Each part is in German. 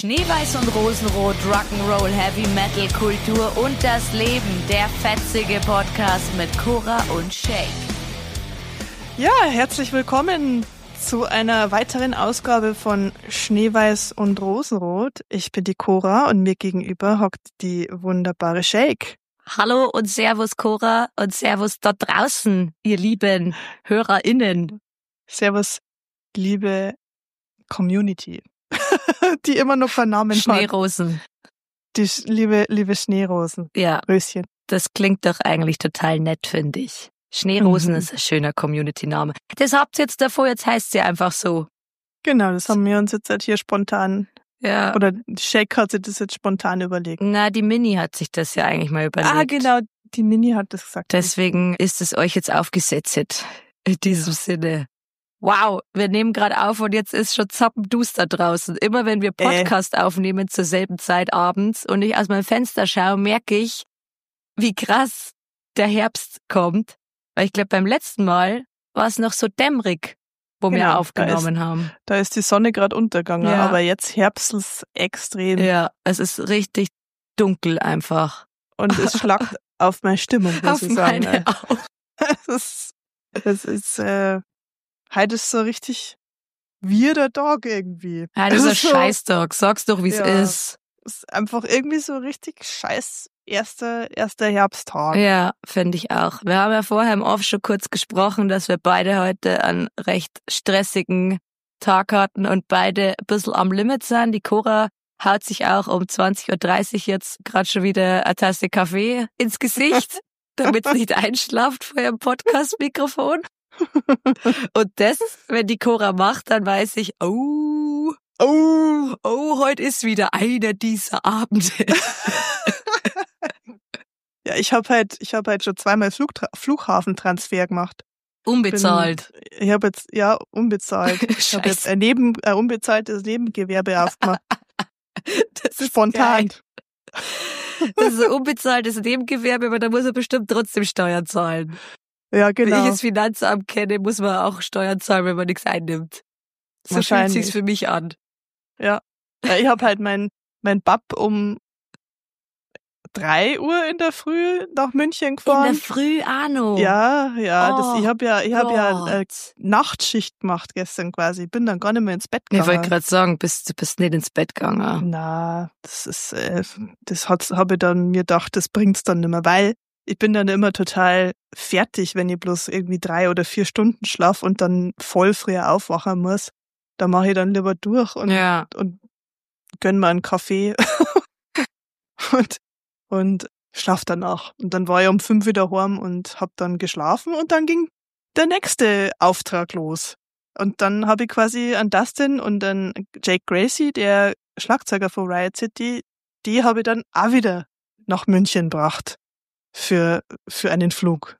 Schneeweiß und Rosenrot, Rock'n'Roll, Heavy Metal, Kultur und das Leben. Der fetzige Podcast mit Cora und Shake. Ja, herzlich willkommen zu einer weiteren Ausgabe von Schneeweiß und Rosenrot. Ich bin die Cora und mir gegenüber hockt die wunderbare Shake. Hallo und Servus Cora und Servus dort draußen, ihr lieben HörerInnen. Servus, liebe Community, die immer noch Vernamen hat. Schneerosen. Die liebe Schneerosen. Ja, Röschen. das klingt doch eigentlich total nett, finde ich. Schneerosen ist ein schöner Community-Name. Das habt ihr jetzt davor, jetzt heißt sie einfach so. Genau, das haben wir uns jetzt halt hier spontan, Ja. oder Shake hat sich das jetzt spontan überlegt. Na, die Mini hat sich das ja eigentlich mal überlegt. Ah, genau, die Nini hat das gesagt. Deswegen ist es euch jetzt aufgesetzt. In diesem Sinne. Wow, wir nehmen gerade auf und jetzt ist schon zappenduster draußen. Immer wenn wir Podcast aufnehmen zur selben Zeit abends und ich aus meinem Fenster schaue, merke ich, wie krass der Herbst kommt. Weil ich glaube, beim letzten Mal war es noch so dämmerig, wo wir aufgenommen haben. Da ist die Sonne gerade untergegangen, Ja. aber jetzt herbstelt extrem. Ja, es ist richtig dunkel einfach. Und es schlagt auf meine Stimmung, muss Auf ich sagen. meine auch. Es ist heute ist so richtig weirder Tag irgendwie. Ja, das ist ein Also so- Scheißtag. Sag's doch, wie es Ja. ist. Es ist einfach irgendwie so richtig scheiß erster Herbsttag. Ja, finde ich auch. Wir haben ja vorher im Off schon kurz gesprochen, dass wir beide heute einen recht stressigen Tag hatten und beide ein bisschen am Limit sind. Die Cora haut sich auch um 20.30 Uhr jetzt gerade schon wieder eine Tasse Kaffee ins Gesicht, damit sie nicht einschlaft vor ihrem Podcast-Mikrofon. Und das, wenn die Cora macht, dann weiß ich, oh, heute ist wieder einer dieser Abende. Ja, ich habe halt schon zweimal Flughafentransfer gemacht. Unbezahlt. Ich habe jetzt, unbezahlt. Ich habe jetzt ein unbezahltes Nebengewerbe aufgemacht. Das ist Spontan. geil. Das ist ein unbezahltes Nebengewerbe, aber da muss er bestimmt trotzdem Steuern zahlen. Ja, Wenn ich genau. das Finanzamt kenne, muss man auch Steuern zahlen, wenn man nichts einnimmt. So fühlt Wahrscheinlich. sich's für mich an. Ja, ich habe halt mein Bab um 3 Uhr in der Früh nach München In gefahren. der Früh, Arno. Ja, Oh ich habe ja Gott. Nachtschicht gemacht gestern quasi. Ich bin dann gar nicht mehr ins Bett Ich wollte gegangen. gerade sagen, du bist nicht ins Bett gegangen. Na, habe ich dann mir gedacht, das bringt's dann nicht mehr, weil ich bin dann immer total fertig, wenn ich bloß irgendwie 3 oder 4 Stunden schlaf und dann voll früher aufwachen muss. Da mache ich dann lieber durch und Ja. gönn mir einen Kaffee und schlaf danach. Und dann war ich um 5 wieder heim und hab dann geschlafen und dann ging der nächste Auftrag los. Und dann habe ich quasi an Dustin und an Jake Gracie, der Schlagzeuger von Riot City, die habe ich dann auch wieder nach München gebracht für einen Flug.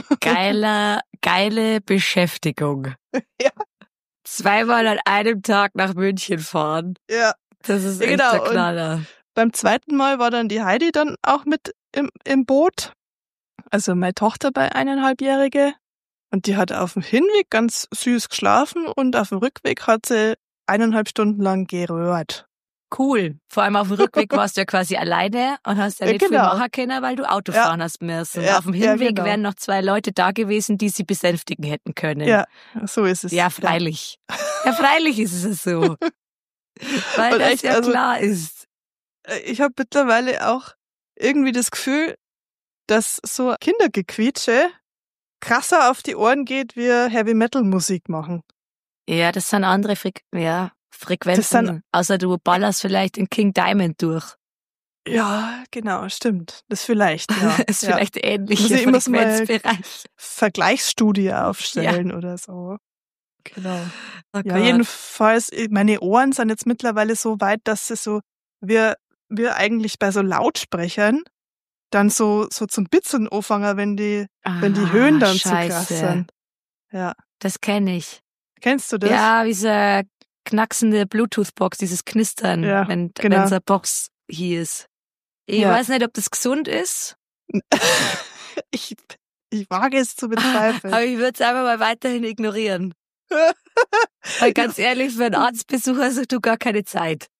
Geile Beschäftigung. Ja. Zweimal an einem Tag nach München fahren. Ja. Das ist Ja, echt genau. der Knaller. Beim zweiten Mal war dann die Heidi dann auch mit im Boot. Also meine Tochter bei 1,5-Jährige. Und die hat auf dem Hinweg ganz süß geschlafen und auf dem Rückweg hat sie 1,5 Stunden lang gerührt. Cool. Vor allem auf dem Rückweg warst du ja quasi alleine und hast ja Ja, nicht viel genau. machen können, weil du Auto Ja. fahren hast müssen. Ja, Auf dem ja, Hinweg genau. wären noch 2 Leute da gewesen, die sie besänftigen hätten können. Ja, so ist es. Ja, freilich. Ja, freilich ist es so. Weil Und das echt, ja also- klar ist. Ich habe mittlerweile auch irgendwie das Gefühl, dass so Kindergequietsche krasser auf die Ohren geht, wie Heavy-Metal-Musik machen. Ja, das sind andere Frequenzen. Das sind- Außer du ballerst vielleicht in King Diamond durch. Ja, genau, stimmt. Das vielleicht, ja. ist ja. vielleicht ähnlich Muss ich immer so mal- Frequenzbereich. Vergleichsstudie aufstellen oder so. Genau. Oh Ja, Gott. jedenfalls, meine Ohren sind jetzt mittlerweile so weit, dass sie so, wir eigentlich bei so Lautsprechern dann so zum Bitzeln anfangen, wenn die Höhen dann zu krass sind. Ja. Das kenne ich. Kennst du das? Ja, diese knacksende Bluetooth-Box, dieses Knistern, Ja, wenn genau. so eine Box hier ist. Ich Ja. weiß nicht, ob das gesund ist, Ich wage es zu bezweifeln. aber ich würde es einfach mal weiterhin ignorieren. Weil ganz ehrlich, für einen Arztbesuch hast du gar keine Zeit.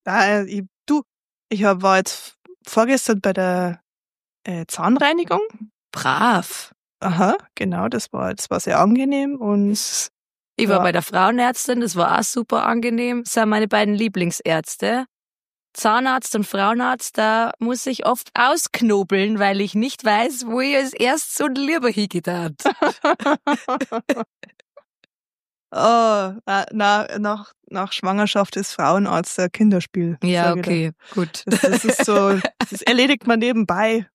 War jetzt vorgestern bei der Zahnreinigung. Brav. Aha, genau, das war sehr angenehm und ich war bei der Frauenärztin, das war auch super angenehm. Das sind meine beiden Lieblingsärzte. Zahnarzt und Frauenarzt, da muss ich oft ausknobeln, weil ich nicht weiß, wo ich als erstes so lieber hingetan. Nach Schwangerschaft ist Frauenarzt ein Kinderspiel. Ja, okay, gut. Das ist so, das erledigt man nebenbei.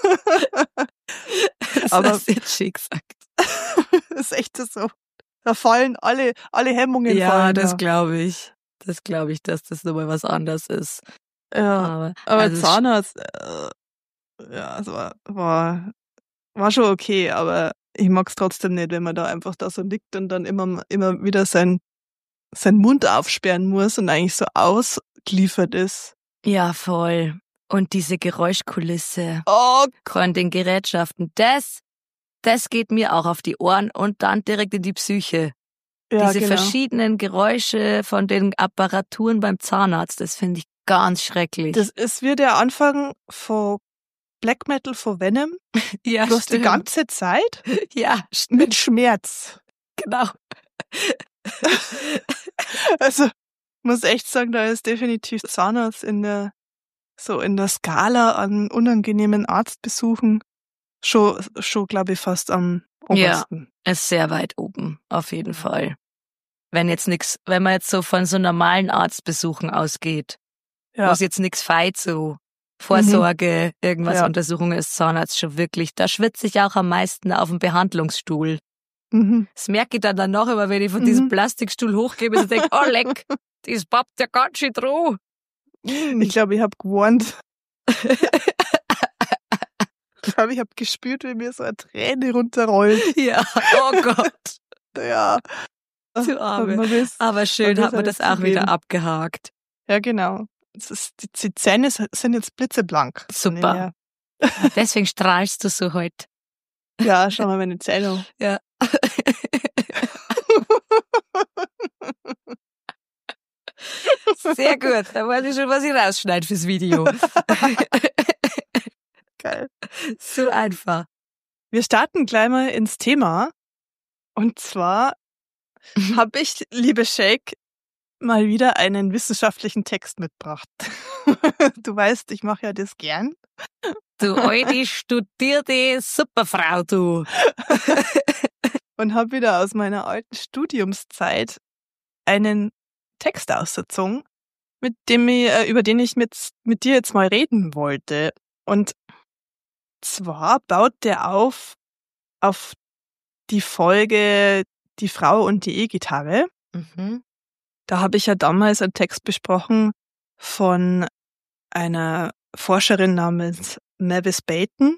Aber das ist jetzt schick gesagt. Das ist echt so. Da fallen alle Hemmungen. Ja, das glaube ich. Das glaube ich, dass das nochmal was anderes ist. Ja, aber also Zahnarzt, es war schon okay, aber ich mag's trotzdem nicht, wenn man da einfach da so liegt und dann immer wieder seinen Mund aufsperren muss und eigentlich so ausgeliefert ist. Ja, voll. Und diese Geräuschkulisse von den Gerätschaften, das geht mir auch auf die Ohren und dann direkt in die Psyche. Ja, diese verschiedenen Geräusche von den Apparaturen beim Zahnarzt, das finde ich ganz schrecklich. Das ist wie der Anfang von Black Metal von Venom. Ja, bloß die ganze Zeit. Ja, stimmt. Mit Schmerz. Genau. Also, muss echt sagen, da ist definitiv Zahnarzt in der Skala an unangenehmen Arztbesuchen schon glaube ich, fast am obersten. Ja, ist sehr weit oben, auf jeden Fall. Wenn man jetzt so von so normalen Arztbesuchen ausgeht, wo es jetzt nichts feit, so Vorsorge, irgendwas Untersuchungen ist Zahnarzt schon wirklich, da schwitze ich auch am meisten auf dem Behandlungsstuhl. Das merke ich dann noch immer, wenn ich von diesem Plastikstuhl hochgehe und denke, oh leck, das pappt ja ganz schön drauf. Ich glaube, ich habe gewarnt. Ich glaube, ich habe gespürt, wie mir so eine Träne runterrollt. Ja, oh Gott. Ja. Du Arme. Aber schön hat man das auch wieder abgehakt. Ja, genau. Die Zähne sind jetzt blitzeblank. Super. Deswegen strahlst du so heute. Ja, schau mal meine Zähne an. Ja. Sehr gut. Da weiß ich schon, was ich rausschneide fürs Video. Geil. So einfach. Wir starten gleich mal ins Thema. Und zwar habe ich, liebe Shake, mal wieder einen wissenschaftlichen Text mitgebracht. Du weißt, ich mache ja das gern. Du alte, studierte Superfrau, du. Und habe wieder aus meiner alten Studiumszeit einen Text ausgezogen, über den ich mit dir jetzt mal reden wollte. Und zwar baut der auf die Folge Die Frau und die E-Gitarre. Da habe ich ja damals einen Text besprochen von einer Forscherin namens Mavis Baton.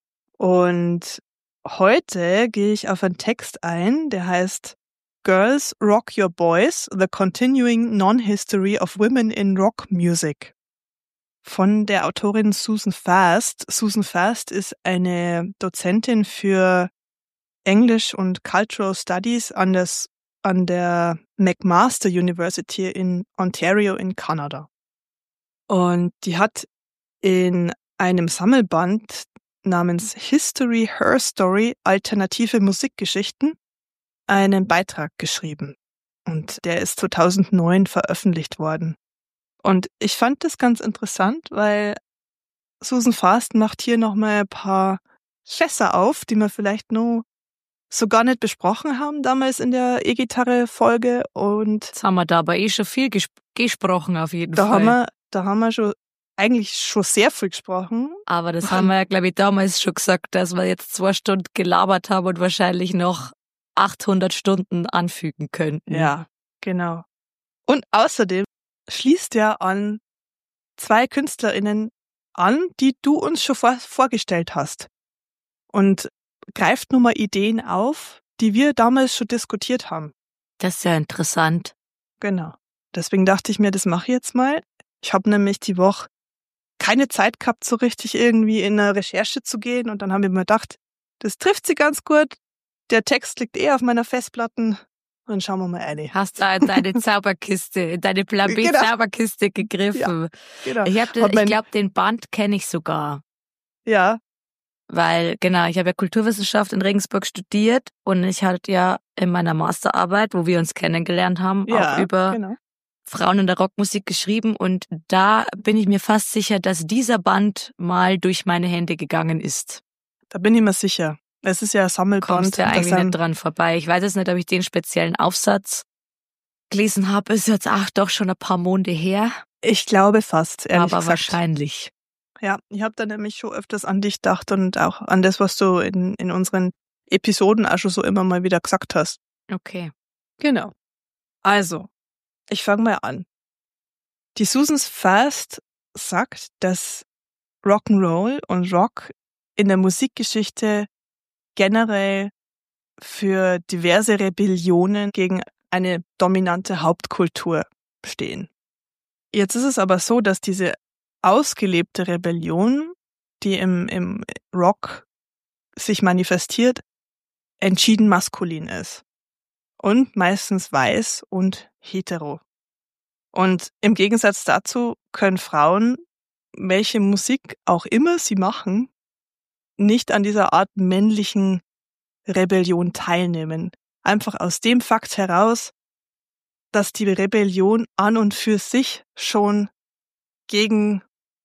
Und heute gehe ich auf einen Text ein, der heißt Girls Rock Your Boys, The Continuing Non-History of Women in Rock Music von der Autorin Susan Fast. Susan Fast ist eine Dozentin für English und Cultural Studies an der McMaster University in Ontario in Kanada. Und die hat in einem Sammelband namens History, Her Story, alternative Musikgeschichten einen Beitrag geschrieben. Und der ist 2009 veröffentlicht worden. Und ich fand das ganz interessant, weil Susan Fast macht hier nochmal ein paar Fässer auf, die wir vielleicht noch so gar nicht besprochen haben damals in der E-Gitarre-Folge. Und jetzt haben wir da aber schon viel gesprochen auf jeden Fall. Da haben wir eigentlich schon sehr viel gesprochen. Aber das haben wir ja, glaube ich, damals schon gesagt, dass wir jetzt 2 Stunden gelabert haben und wahrscheinlich noch 800 Stunden anfügen könnten. Ja, genau. Und außerdem schließt er an 2 KünstlerInnen an, die du uns schon vorgestellt hast. Und greift nun mal Ideen auf, die wir damals schon diskutiert haben. Das ist ja interessant. Genau. Deswegen dachte ich mir, das mache ich jetzt mal. Ich habe nämlich die Woche keine Zeit gehabt, so richtig irgendwie in eine Recherche zu gehen. Und dann habe ich mir gedacht, das trifft sie ganz gut. Der Text liegt auf meiner Festplatte. Dann schauen wir mal rein. Hast da in deine Zauberkiste, in deine Plan B Genau. Zauberkiste gegriffen. Genau. Ich glaube, den Band kenne ich sogar. Ja, Weil, genau, ich habe ja Kulturwissenschaft in Regensburg studiert und ich hatte ja in meiner Masterarbeit, wo wir uns kennengelernt haben, auch über genau. Frauen in der Rockmusik geschrieben und da bin ich mir fast sicher, dass dieser Band mal durch meine Hände gegangen ist. Da bin ich mir sicher. Es ist ja ein Sammelband. Kommst ja eigentlich nicht dran vorbei. Ich weiß jetzt nicht, ob ich den speziellen Aufsatz gelesen habe. Ist jetzt doch schon ein paar Monate her. Ich glaube fast, ehrlich aber gesagt. Wahrscheinlich. Ja, ich habe da nämlich schon öfters an dich gedacht und auch an das, was du in unseren Episoden auch schon so immer mal wieder gesagt hast. Okay. Genau. Also, ich fange mal an. Die Susan Fast sagt, dass Rock'n'Roll und Rock in der Musikgeschichte generell für diverse Rebellionen gegen eine dominante Hauptkultur stehen. Jetzt ist es aber so, dass diese ausgelebte Rebellion, die im Rock sich manifestiert, entschieden maskulin ist. Und meistens weiß und hetero. Und im Gegensatz dazu können Frauen, welche Musik auch immer sie machen, nicht an dieser Art männlichen Rebellion teilnehmen. Einfach aus dem Fakt heraus, dass die Rebellion an und für sich schon gegen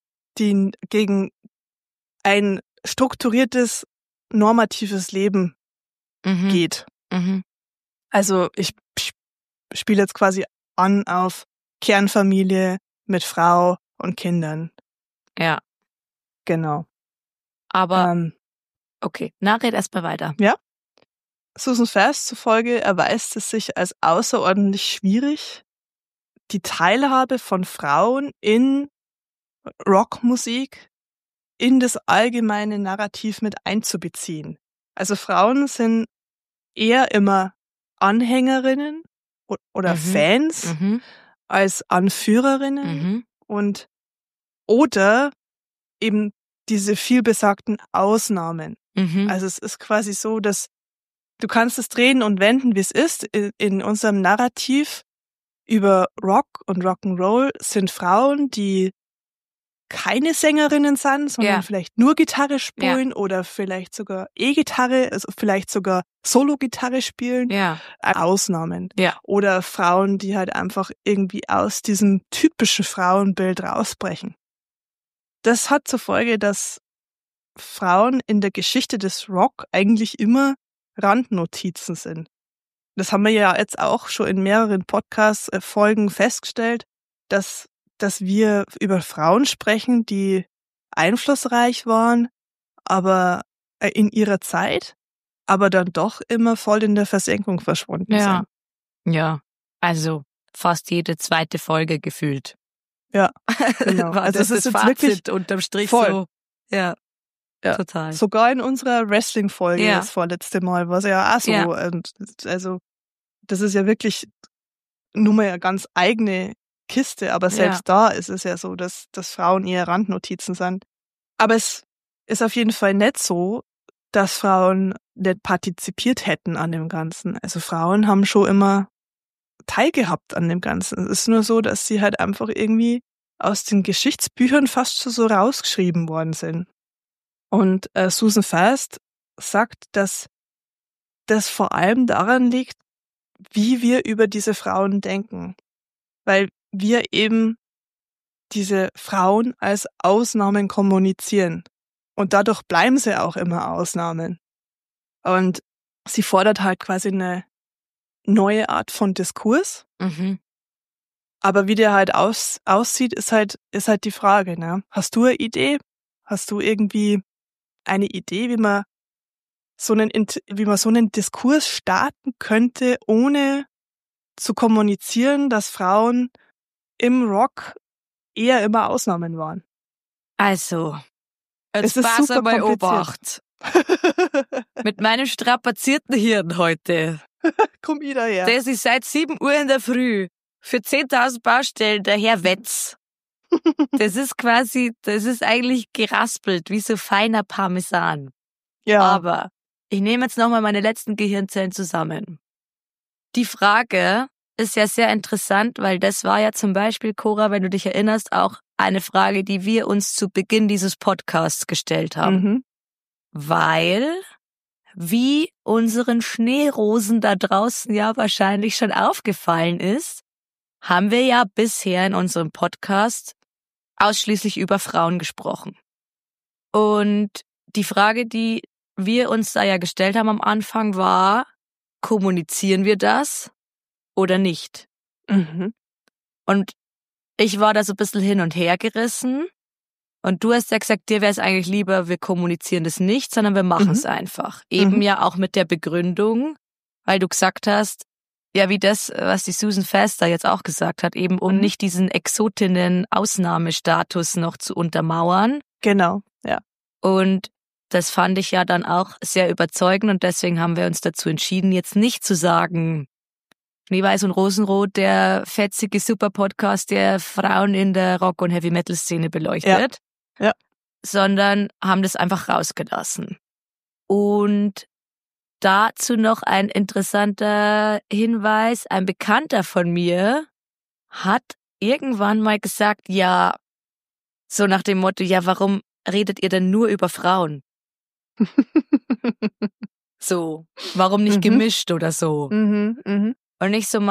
ein strukturiertes, normatives Leben geht. Mhm. Also ich spiele jetzt quasi an auf Kernfamilie mit Frau und Kindern. Ja. Genau. Aber, okay, red erstmal weiter. Ja. Susan Fast zufolge erweist es sich als außerordentlich schwierig, die Teilhabe von Frauen in Rockmusik in das allgemeine Narrativ mit einzubeziehen. Also Frauen sind eher immer Anhängerinnen oder Fans als Anführerinnen und oder eben diese vielbesagten Ausnahmen. Also es ist quasi so, dass du kannst es drehen und wenden, wie es ist. In unserem Narrativ über Rock und Rock'n'Roll sind Frauen, die keine Sängerinnen sind, sondern vielleicht nur Gitarre spielen oder vielleicht sogar E-Gitarre, also vielleicht sogar Solo-Gitarre spielen. Ausnahmen. Oder Frauen, die halt einfach irgendwie aus diesem typischen Frauenbild rausbrechen. Das hat zur Folge, dass Frauen in der Geschichte des Rock eigentlich immer Randnotizen sind. Das haben wir ja jetzt auch schon in mehreren Podcast-Folgen festgestellt, dass wir über Frauen sprechen, die einflussreich waren, aber in ihrer Zeit, aber dann doch immer voll in der Versenkung verschwunden sind. Ja, also fast jede zweite Folge gefühlt. Ja, genau. Also das ist jetzt Fazit wirklich unterm Strich voll. So. Ja, total. Sogar in unserer Wrestling-Folge das vorletzte Mal war es ja auch so. Und also das ist ja wirklich nur mal eine ganz eigene Kiste, aber selbst da ist es ja so, dass Frauen eher Randnotizen sind. Aber es ist auf jeden Fall nicht so, dass Frauen nicht partizipiert hätten an dem Ganzen. Also Frauen haben schon immer teilgehabt an dem Ganzen. Es ist nur so, dass sie halt einfach irgendwie aus den Geschichtsbüchern fast schon so rausgeschrieben worden sind. Und Susan Fast sagt, dass das vor allem daran liegt, wie wir über diese Frauen denken. Weil wir eben diese Frauen als Ausnahmen kommunizieren. Und dadurch bleiben sie auch immer Ausnahmen. Und sie fordert halt quasi eine neue Art von Diskurs. Aber wie der halt aussieht, ist halt die Frage, ne? Hast du eine Idee? Hast du irgendwie eine Idee, wie man so einen Diskurs starten könnte, ohne zu kommunizieren, dass Frauen im Rock eher immer Ausnahmen waren? Also, jetzt pass einmal Obacht. Mit meinem strapazierten Hirn heute. Komm ich daher. Das ist seit 7 Uhr in der Früh für 10.000 Baustellen der Herr Wetz. Das ist eigentlich geraspelt, wie so feiner Parmesan. Ja. Aber ich nehme jetzt nochmal meine letzten Gehirnzellen zusammen. die Frage ist ja sehr interessant, weil das war ja zum Beispiel, Cora, wenn du dich erinnerst, auch eine Frage, die wir uns zu Beginn dieses Podcasts gestellt haben. Mhm. Weil, wie unseren Schneerosen da draußen ja wahrscheinlich schon aufgefallen ist, haben wir ja bisher in unserem Podcast ausschließlich über Frauen gesprochen. Und die Frage, die wir uns da ja gestellt haben am Anfang, war, kommunizieren wir das oder nicht? Mhm. Und ich war da so ein bisschen hin und her gerissen. Und du hast ja gesagt, dir wäre es eigentlich lieber, wir kommunizieren das nicht, sondern wir machen es einfach. Eben ja auch mit der Begründung, weil du gesagt hast, ja wie das, was die Susan Faster jetzt auch gesagt hat, eben um nicht diesen Exotinnen-Ausnahmestatus noch zu untermauern. Genau, ja. Und das fand ich ja dann auch sehr überzeugend und deswegen haben wir uns dazu entschieden, jetzt nicht zu sagen, Schneeweiß und Rosenrot, der fetzige Super-Podcast, der Frauen in der Rock- und Heavy-Metal-Szene beleuchtet, Ja. sondern haben das einfach rausgelassen. Und dazu noch ein interessanter Hinweis, ein Bekannter von mir hat irgendwann mal gesagt, ja, so nach dem Motto, ja, warum redet ihr denn nur über Frauen? So, warum nicht gemischt oder so? Und ich so,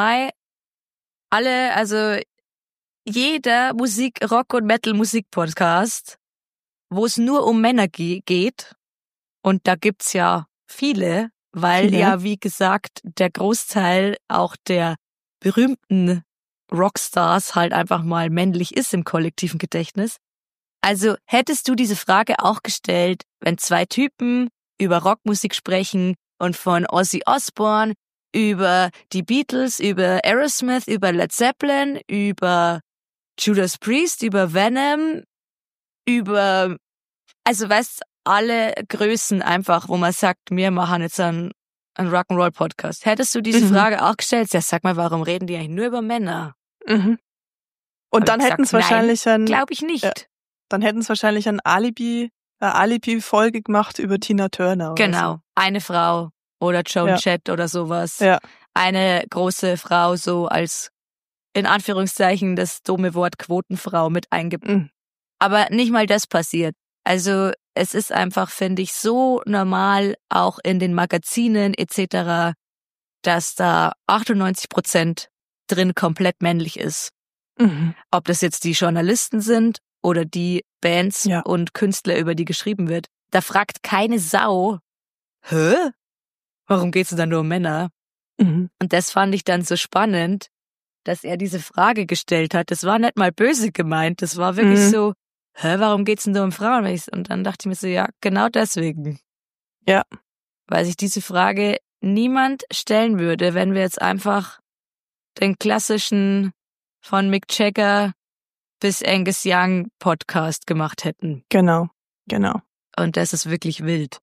also jeder Rock- und Metal-Musik-Podcast, wo es nur um Männer geht, und da gibt's ja viele, weil ja, wie gesagt, der Großteil auch der berühmten Rockstars halt einfach mal männlich ist im kollektiven Gedächtnis. Also hättest du diese Frage auch gestellt, wenn zwei Typen über Rockmusik sprechen und von Ozzy Osbourne über die Beatles, über Aerosmith, über Led Zeppelin, über Judas Priest, über Venom, also weißt, alle Größen einfach, wo man sagt, wir machen jetzt einen Rock'n'Roll-Podcast. Hättest du diese Frage auch gestellt? Ja, sag mal, warum reden die eigentlich nur über Männer? Und dann hätten es wahrscheinlich glaube ich nicht. Ja, dann hätten es wahrscheinlich eine Alibi-Folge gemacht über Tina Turner. Genau, oder so. Eine Frau oder Joan Jett oder sowas. Ja. Eine große Frau so als, in Anführungszeichen, das dumme Wort Quotenfrau mit eingebaut. Aber nicht mal das passiert. Also es ist einfach, finde ich, so normal, auch in den Magazinen etc., dass da 98% drin komplett männlich ist. Ob das jetzt die Journalisten sind oder die Bands und Künstler, über die geschrieben wird. Da fragt keine Sau, warum geht's denn da nur um Männer? Und das fand ich dann so spannend, dass er diese Frage gestellt hat. Das war nicht mal böse gemeint, das war wirklich so, warum geht's denn da um Frauen? Und dann dachte ich mir so, ja, genau deswegen. Ja. Weil sich diese Frage niemand stellen würde, wenn wir jetzt einfach den klassischen von Mick Jagger bis Angus Young Podcast gemacht hätten. Genau. Und das ist wirklich wild.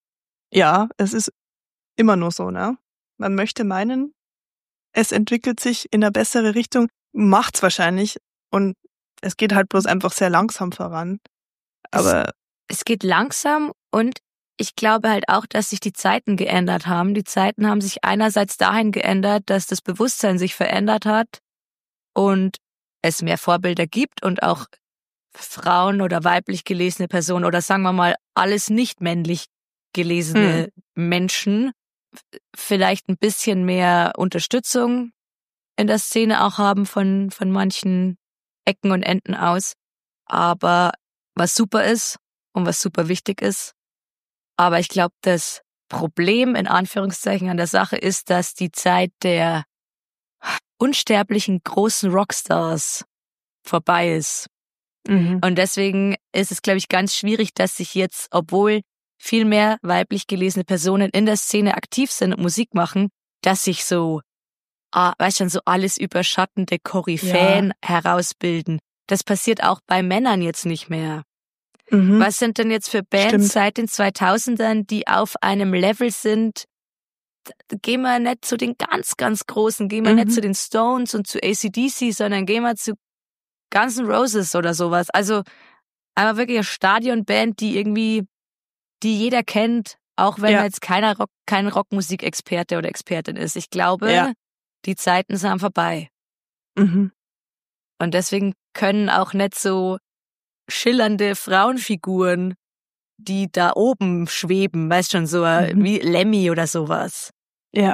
Ja, es ist immer nur so, ne? Man möchte meinen, es entwickelt sich in eine bessere Richtung, macht's wahrscheinlich und es geht halt bloß einfach sehr langsam voran. Aber es geht langsam und ich glaube halt auch, dass sich die Zeiten geändert haben. Die Zeiten haben sich einerseits dahin geändert, dass das Bewusstsein sich verändert hat und es mehr Vorbilder gibt und auch Frauen oder weiblich gelesene Personen oder sagen wir mal alles nicht männlich gelesene Menschen vielleicht ein bisschen mehr Unterstützung in der Szene auch haben von manchen Ecken und Enden aus. Aber was super ist und was super wichtig ist. Aber ich glaube, das Problem in Anführungszeichen an der Sache ist, dass die Zeit der unsterblichen großen Rockstars vorbei ist. Und deswegen ist es, glaube ich, ganz schwierig, dass sich jetzt, obwohl viel mehr weiblich gelesene Personen in der Szene aktiv sind und Musik machen, dass sich so, weißt schon, so alles überschattende Koryphäen herausbilden. Das passiert auch bei Männern jetzt nicht mehr. Was sind denn jetzt für Bands seit den 2000ern, die auf einem Level sind? Gehen wir nicht zu den ganz, ganz Großen, gehen wir nicht zu den Stones und zu AC/DC, sondern gehen wir zu Guns N' Roses oder sowas. Also einfach wirklich eine Stadionband, die jeder kennt, auch wenn er jetzt kein Rockmusikexperte oder Expertin ist. Ich glaube, die Zeiten sind vorbei. Mhm. Und deswegen können auch nicht so schillernde Frauenfiguren, die da oben schweben, weißt schon, so wie Lemmy oder sowas. Ja.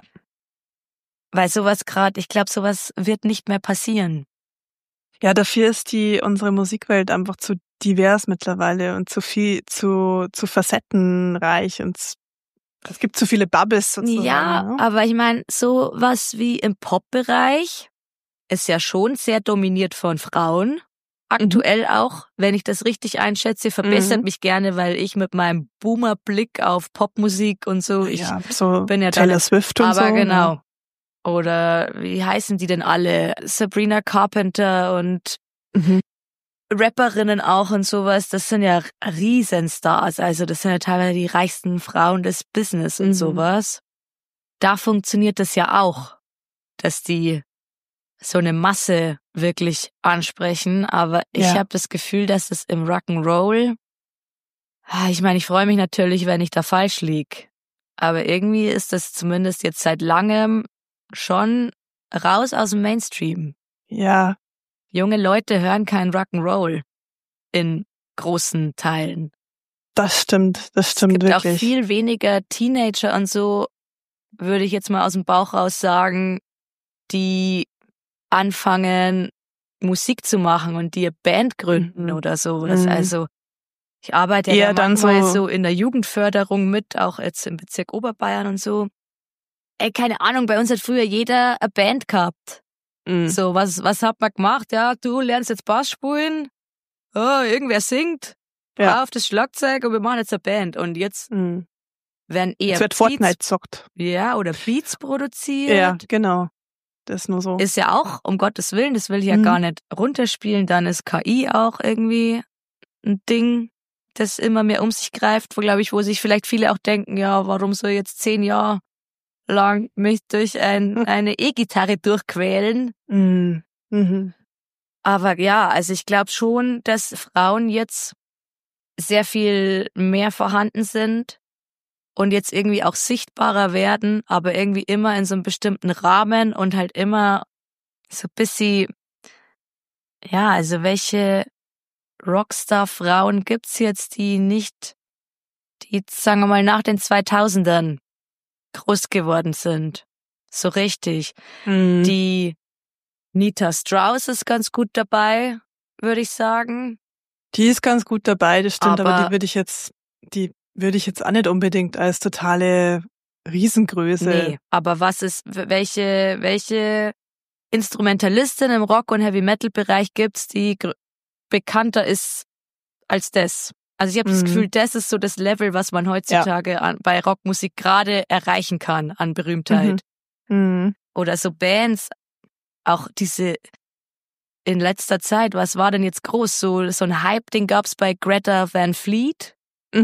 Weil sowas gerade, ich glaube, sowas wird nicht mehr passieren. Ja, dafür ist unsere Musikwelt einfach zu divers mittlerweile und zu facettenreich und es gibt zu viele Bubbles sozusagen. Ja, ne? aber ich meine, sowas wie im Pop-Bereich ist ja schon sehr dominiert von Frauen. Aktuell auch, wenn ich das richtig einschätze, verbessert mich gerne, weil ich mit meinem Boomer-Blick auf Popmusik und so, ich so bin ja Taylor Swift und so. Aber genau. Oder wie heißen die denn alle? Sabrina Carpenter und Rapperinnen auch und sowas, das sind ja Riesenstars, also das sind ja teilweise die reichsten Frauen des Business und sowas. Da funktioniert das ja auch, dass die so eine Masse wirklich ansprechen, aber ich habe das Gefühl, dass es im Rock'n'Roll, ich meine, ich freue mich natürlich, wenn ich da falsch lieg, aber irgendwie ist das zumindest jetzt seit langem schon raus aus dem Mainstream. Ja. Junge Leute hören kein Rock'n'Roll in großen Teilen. Das stimmt wirklich. Es gibt auch viel weniger Teenager und so, würde ich jetzt mal aus dem Bauch raus sagen, die anfangen, Musik zu machen und die eine Band gründen oder sowas. Also ich arbeite ja manchmal so in der Jugendförderung mit, auch jetzt im Bezirk Oberbayern und so. Keine Ahnung, bei uns hat früher jeder eine Band gehabt. So, was hat man gemacht? Ja, du lernst jetzt Bass spielen, irgendwer singt, auf das Schlagzeug und wir machen jetzt eine Band. Und jetzt werden eher jetzt wird Fortnite zockt. Ja, oder Beats produziert. Ja, genau. Das ist nur so. Ist ja auch, um Gottes Willen, das will ich ja gar nicht runterspielen. Dann ist KI auch irgendwie ein Ding, das immer mehr um sich greift, wo sich vielleicht viele auch denken, ja, warum soll ich jetzt 10 Jahre lang mich durch eine E-Gitarre durchquälen? Aber ja, also ich glaube schon, dass Frauen jetzt sehr viel mehr vorhanden sind und jetzt irgendwie auch sichtbarer werden, aber irgendwie immer in so einem bestimmten Rahmen und halt immer so ein bisschen, ja, also welche Rockstar-Frauen gibt's jetzt, die sagen wir mal nach den 2000ern groß geworden sind? So richtig. Die Nita Strauss ist ganz gut dabei, würde ich sagen. Die ist ganz gut dabei, das stimmt, aber die würde ich jetzt auch nicht unbedingt als totale Riesengröße. Nee, aber welche Instrumentalistin im Rock- und Heavy-Metal-Bereich gibt's, die bekannter ist als das? Also ich habe das Gefühl, das ist so das Level, was man heutzutage bei Rockmusik gerade erreichen kann an Berühmtheit. Oder so Bands, auch diese in letzter Zeit, was war denn jetzt groß? So ein Hype, den gab's bei Greta Van Fleet.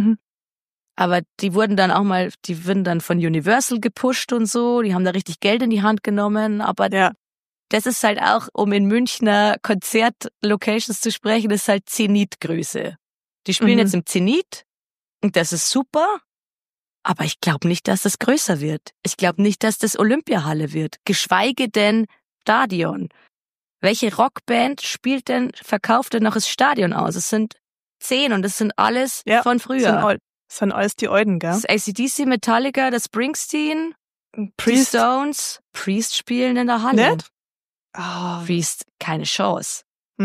Aber die wurden dann von Universal gepusht und so, die haben da richtig Geld in die Hand genommen, aber das ist halt auch, um in Münchner Konzertlocations zu sprechen, das ist halt Zenit-Größe. Die spielen jetzt im Zenit und das ist super, aber ich glaube nicht, dass das größer wird. Ich glaube nicht, dass das Olympiahalle wird, geschweige denn Stadion. Welche Rockband verkauft denn noch das Stadion aus? Es sind 10 und das sind alles von früher. Das sind alles die Alten, gell? Das AC/DC, Metallica, das Springsteen, Priest. die Stones, Priest spielen in der Halle. Nicht? Oh. Priest, keine Chance.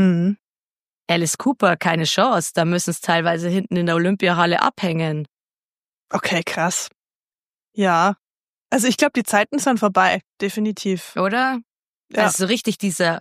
Alice Cooper, keine Chance. Da müssen es teilweise hinten in der Olympiahalle abhängen. Okay, krass. Ja. Also ich glaube, die Zeiten sind vorbei, definitiv. Oder? Ja. Also so richtig dieser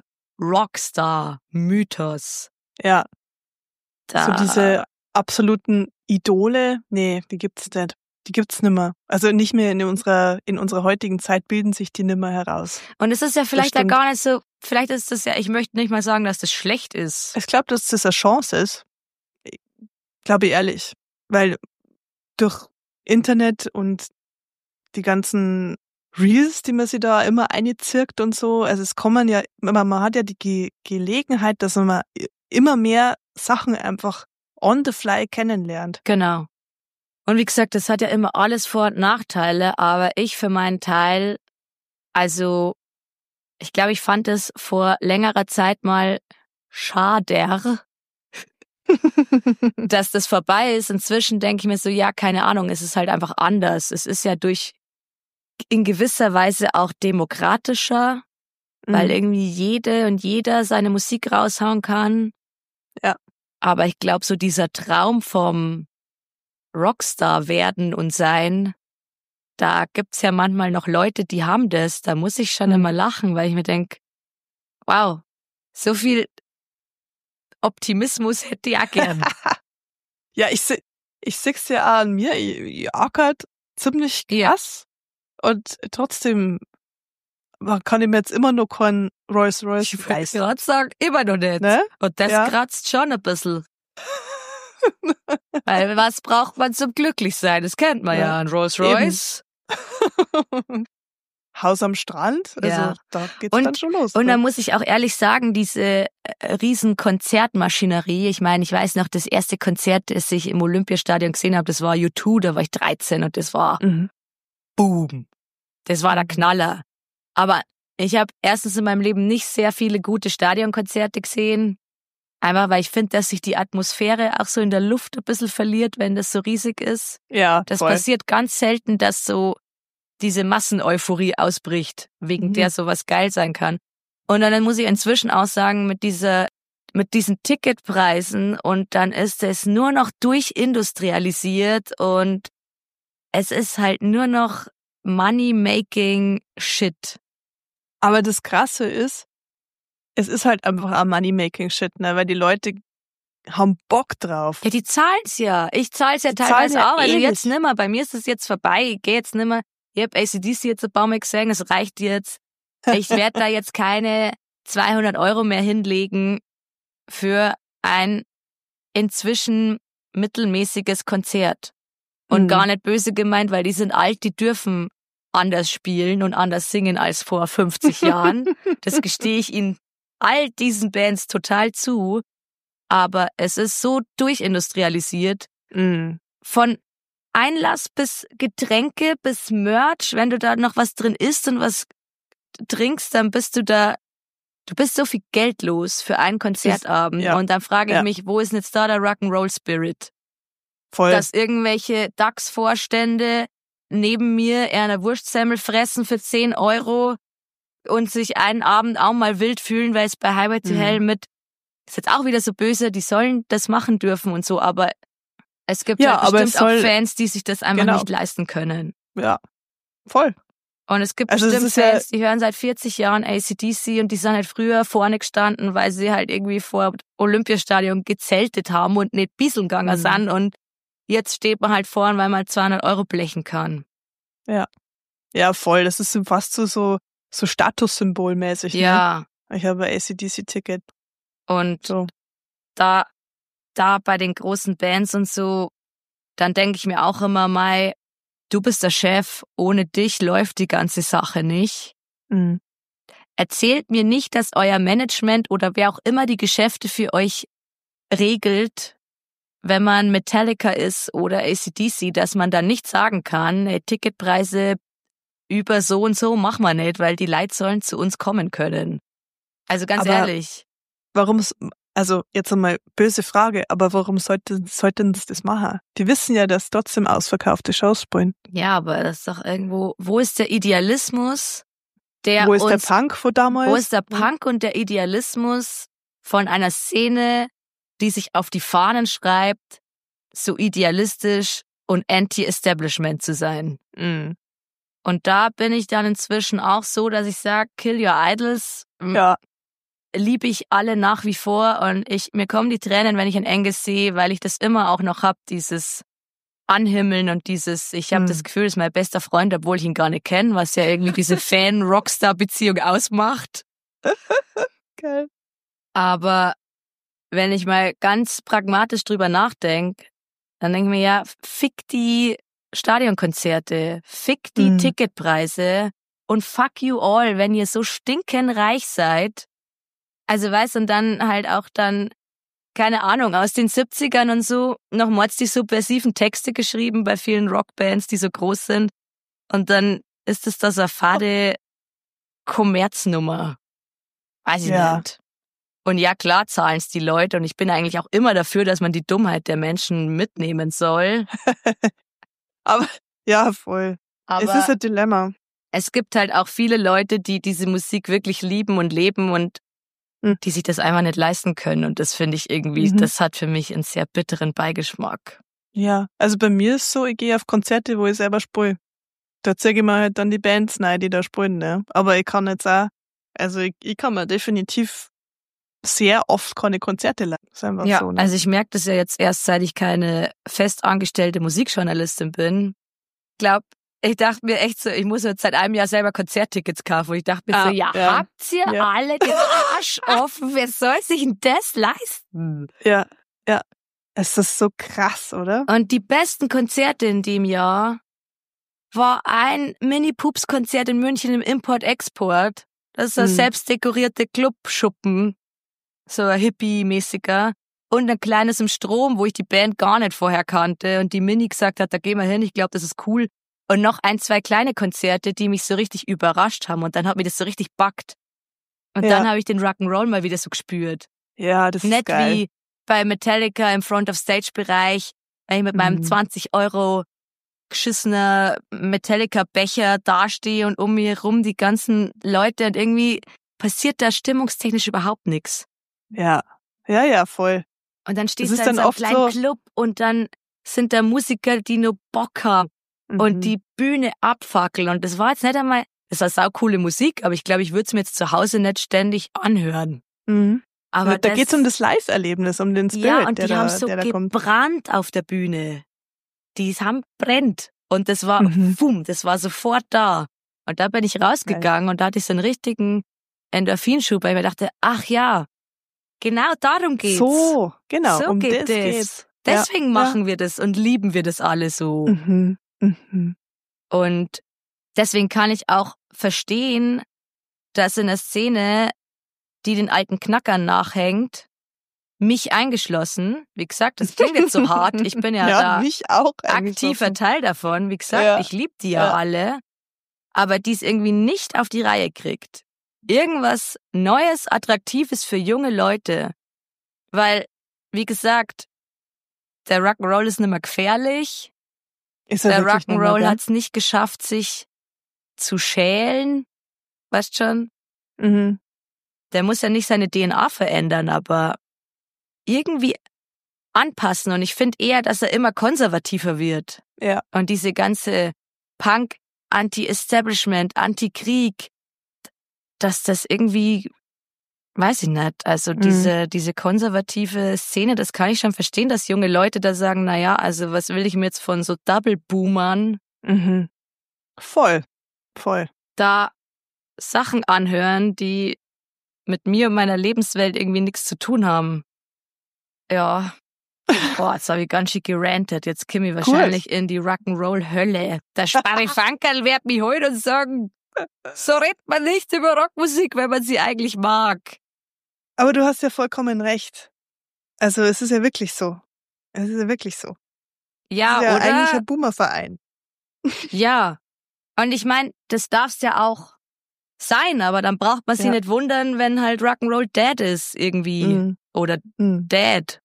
Rockstar-Mythos. Ja. So diese absoluten Idole, nee, die gibt's nicht. Die gibt's nimmer. Also nicht mehr in unserer heutigen Zeit bilden sich die nimmer heraus. Und es ist ja vielleicht ja gar nicht so, vielleicht ist das ja, ich möchte nicht mal sagen, dass das schlecht ist. Ich glaube, dass das eine Chance ist. Glaube ich ehrlich. Weil durch Internet und die ganzen Reels, die man sich da immer einzirkt und so, also es kommen ja, man hat ja die Gelegenheit, dass man immer mehr Sachen einfach on the fly kennenlernt. Genau. Und wie gesagt, das hat ja immer alles Vor- und Nachteile, aber ich für meinen Teil, also ich glaube, ich fand es vor längerer Zeit mal schade, dass das vorbei ist. Inzwischen denke ich mir so, ja, keine Ahnung, es ist halt einfach anders. Es ist ja in gewisser Weise auch demokratischer, weil irgendwie jede und jeder seine Musik raushauen kann. Ja. Aber ich glaube, so dieser Traum vom Rockstar werden und sein, da gibt's ja manchmal noch Leute, die haben das. Da muss ich schon immer lachen, weil ich mir denke, wow, so viel Optimismus hätte ich auch gern. Ja, ich seh's ja auch an mir. Ich ackert ziemlich krass. Und trotzdem kann ich mir jetzt immer noch keinen Rolls-Royce Ich wollte gerade sagen, immer noch nicht. Ne? Und das kratzt schon ein bisschen. Weil was braucht man zum Glücklichsein? Das kennt man ja, ein Rolls-Royce. Haus am Strand, also da geht's dann schon los. Und da muss ich auch ehrlich sagen, diese riesen Konzertmaschinerie, ich meine, ich weiß noch, das erste Konzert, das ich im Olympiastadion gesehen habe, das war U2, da war ich 13 und das war Boom. Das war der Knaller. Aber ich habe erstens in meinem Leben nicht sehr viele gute Stadionkonzerte gesehen. Einfach, weil ich finde, dass sich die Atmosphäre auch so in der Luft ein bisschen verliert, wenn das so riesig ist. Ja, das voll. passiert ganz selten, dass so diese Masseneuphorie ausbricht, wegen der sowas geil sein kann. Und dann muss ich inzwischen auch sagen, mit diesen Ticketpreisen und dann ist es nur noch durchindustrialisiert und es ist halt nur noch Money-Making-Shit. Aber das Krasse ist, es ist halt einfach ein Money-Making-Shit, ne, weil die Leute haben Bock drauf. Ja, die zahlen's ja. Ich zahl's ja Die teilweise zahlen ja auch. Also ewig. jetzt nimmer. Bei mir ist es jetzt vorbei. Ich gehe jetzt nimmer. Ich hab AC/DC jetzt ein paar Mal gesehen. Es reicht jetzt. Ich werde da jetzt keine 200 € mehr hinlegen für ein inzwischen mittelmäßiges Konzert. Und gar nicht böse gemeint, weil die sind alt, die dürfen anders spielen und anders singen als vor 50 Jahren. Das gestehe ich ihnen all diesen Bands total zu. Aber es ist so durchindustrialisiert. Von Einlass bis Getränke bis Merch. Wenn du da noch was drin isst und was trinkst, dann bist du bist so viel Geld los für einen Konzertabend. Ja. Und dann frage ich mich, wo ist denn jetzt da der Rock'n'Roll Spirit? Voll. Dass irgendwelche DAX-Vorstände neben mir eher eine Wurstsemmel fressen für 10 € und sich einen Abend auch mal wild fühlen, weil es bei Highway to Hell ist jetzt auch wieder so böse, die sollen das machen dürfen und so, aber es gibt halt bestimmt auch Fans, die sich das einfach nicht leisten können. Ja, voll. Und es gibt Also bestimmt Fans, die hören seit 40 Jahren AC/DC und die sind halt früher vorne gestanden, weil sie halt irgendwie vor Olympiastadion gezeltet haben und nicht bieseln gegangen sind und jetzt steht man halt vorne, weil man 200 € blechen kann. Ja. Ja, voll. Das ist fast so Statussymbolmäßig. Ja. Ne? Ich habe ein AC/DC-Ticket. Und so. Da bei den großen Bands und so, dann denke ich mir auch immer mal, du bist der Chef, ohne dich läuft die ganze Sache nicht. Erzählt mir nicht, dass euer Management oder wer auch immer die Geschäfte für euch regelt, wenn man Metallica ist oder AC/DC, dass man dann nicht sagen kann, hey, Ticketpreise über so und so machen wir nicht, weil die Leute sollen zu uns kommen können. Also ganz ehrlich. Also jetzt einmal böse Frage, aber warum sollten sie das machen? Die wissen ja, dass trotzdem ausverkaufte Shows spielen. Ja, aber das ist doch irgendwo, wo ist der Idealismus, wo ist der Punk von damals? Wo ist der Punk und der Idealismus von einer Szene, die sich auf die Fahnen schreibt, so idealistisch und anti-establishment zu sein? Und da bin ich dann inzwischen auch so, dass ich sage, kill your idols. Ja. Liebe ich alle nach wie vor und mir kommen die Tränen, wenn ich ein Angus sehe, weil ich das immer auch noch hab, dieses Anhimmeln und ich habe das Gefühl, das ist mein bester Freund, obwohl ich ihn gar nicht kenne, was ja irgendwie diese Fan-Rockstar-Beziehung ausmacht. Geil. Aber wenn ich mal ganz pragmatisch drüber nachdenke, dann denke ich mir, ja, fick die Stadionkonzerte, fick die Ticketpreise und fuck you all, wenn ihr so stinkenreich seid. Also weißt, und dann halt auch dann, keine Ahnung, aus den 70ern und so, nochmals die subversiven Texte geschrieben bei vielen Rockbands, die so groß sind. Und dann ist es da so eine fade Kommerznummer. Weiß ich Ja. nicht. Und ja, klar zahlen es die Leute und ich bin eigentlich auch immer dafür, dass man die Dummheit der Menschen mitnehmen soll. Aber, ja, voll. Es ist Aber ein Dilemma. es gibt halt auch viele Leute, die diese Musik wirklich lieben und leben und Mhm. die sich das einfach nicht leisten können. Und das finde ich irgendwie, das hat für mich einen sehr bitteren Beigeschmack. Ja, also bei mir ist so, ich gehe auf Konzerte, wo ich selber spiele. Da zeige ich mir halt dann die Bands rein, die da spielen, ne? Aber ich kann jetzt auch, also ich kann mir definitiv sehr oft keine Konzerte leisten. Das ist einfach Ja, so, ne? also ich merke das ja jetzt erst, seit ich keine festangestellte Musikjournalistin bin. Ich dachte mir echt so, ich muss jetzt seit einem Jahr selber Konzerttickets kaufen. Und ich dachte mir so, habt ihr alle den Arsch offen? Wer soll sich denn das leisten? Ja. Es ist so krass, oder? Und die besten Konzerte in dem Jahr war ein Mini-Pups-Konzert in München im Import-Export. Das ist ein selbstdekorierte Clubschuppen. So ein Hippie-mäßiger. Und ein kleines im Strom, wo ich die Band gar nicht vorher kannte. Und die Mini gesagt hat, da gehen wir hin, ich glaube, das ist cool. Und noch 1, 2 kleine Konzerte, die mich so richtig überrascht haben. Und dann hat mich das so richtig backt. Und dann habe ich den Rock'n'Roll mal wieder so gespürt. Ja, das ist Nicht geil. wie bei Metallica im Front-of-Stage-Bereich, wenn ich mit meinem 20 € geschissener Metallica-Becher dastehe und um mir rum die ganzen Leute und irgendwie passiert da stimmungstechnisch überhaupt nichts. Ja, voll. Und dann stehst Das du ist in dann so einem oft kleinen so- Club und dann sind da Musiker, die nur Bock haben und die Bühne abfackeln. Und das war jetzt nicht einmal, das war saucoole Musik, aber ich glaube, ich würde es mir jetzt zu Hause nicht ständig anhören. Mhm. Aber Da geht's um das Live-Erlebnis, um den Spirit, ja, und die der haben da, so der da kommt. gebrannt auf der Bühne. Die haben brennt. Und das war, das war sofort da. Und da bin ich rausgegangen und da hatte ich so einen richtigen Endorphinschub, weil ich mir dachte, ach ja, genau darum geht's. So, genau, So um geht das es. geht's. Deswegen machen wir das und lieben wir das alle so. Mhm. Und deswegen kann ich auch verstehen, dass in der Szene, die den alten Knackern nachhängt, mich eingeschlossen, wie gesagt, das klingt jetzt so hart, ich bin ja da mich auch aktiver Teil davon, wie gesagt, Ja. ich liebe die ja alle, aber die es irgendwie nicht auf die Reihe kriegt. Irgendwas Neues, Attraktives für junge Leute, weil, wie gesagt, der Rock'n'Roll ist nicht mehr gefährlich, Ist er der wirklich nicht mehr, Rock'n'Roll gell? hat es nicht geschafft, sich zu schälen, weißt schon? Mhm. Der muss ja nicht seine DNA verändern, aber irgendwie anpassen. Und ich finde eher, dass er immer konservativer wird. Ja. Und diese ganze Punk, Anti-Establishment, Anti-Krieg, dass das irgendwie, weiß ich nicht, also diese konservative Szene, das kann ich schon verstehen, dass junge Leute da sagen, naja, also was will ich mir jetzt von so Double-Boomern Mhm. Voll. da Sachen anhören, die mit mir und meiner Lebenswelt irgendwie nichts zu tun haben. Ja. Boah, jetzt habe ich ganz schön gerantet. Jetzt komme ich wahrscheinlich in die Rock'n'Roll-Hölle. Der Sparrifankerl wird mich heute und sagen, so redet man nicht über Rockmusik, wenn man sie eigentlich mag. Aber du hast ja vollkommen recht. Also es ist ja wirklich so. Es ist ja wirklich so. Ja, Es ist ja eigentlich oder? ein Boomerverein. Ja. Und ich meine, das darf's ja auch sein, aber dann braucht man sich Ja. nicht wundern, wenn halt Rock'n'Roll dead ist irgendwie. Mhm. Oder Mhm. dead.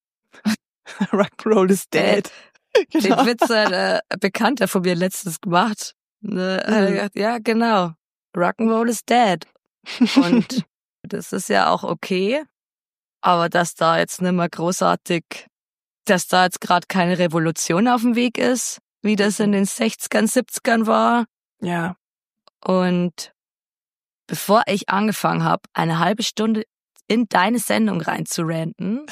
Rock'n'Roll is dead. Den Genau. Witz hat ein Bekannter von mir letztens gemacht. Ne, hat er gesagt, ja, genau. Rock'n'Roll is dead. Und das ist ja auch okay. Aber dass da jetzt nicht mehr großartig, dass da jetzt gerade keine Revolution auf dem Weg ist, wie das in den 60ern, 70ern war. Ja. Und bevor ich angefangen habe, eine halbe Stunde in deine Sendung reinzuranten,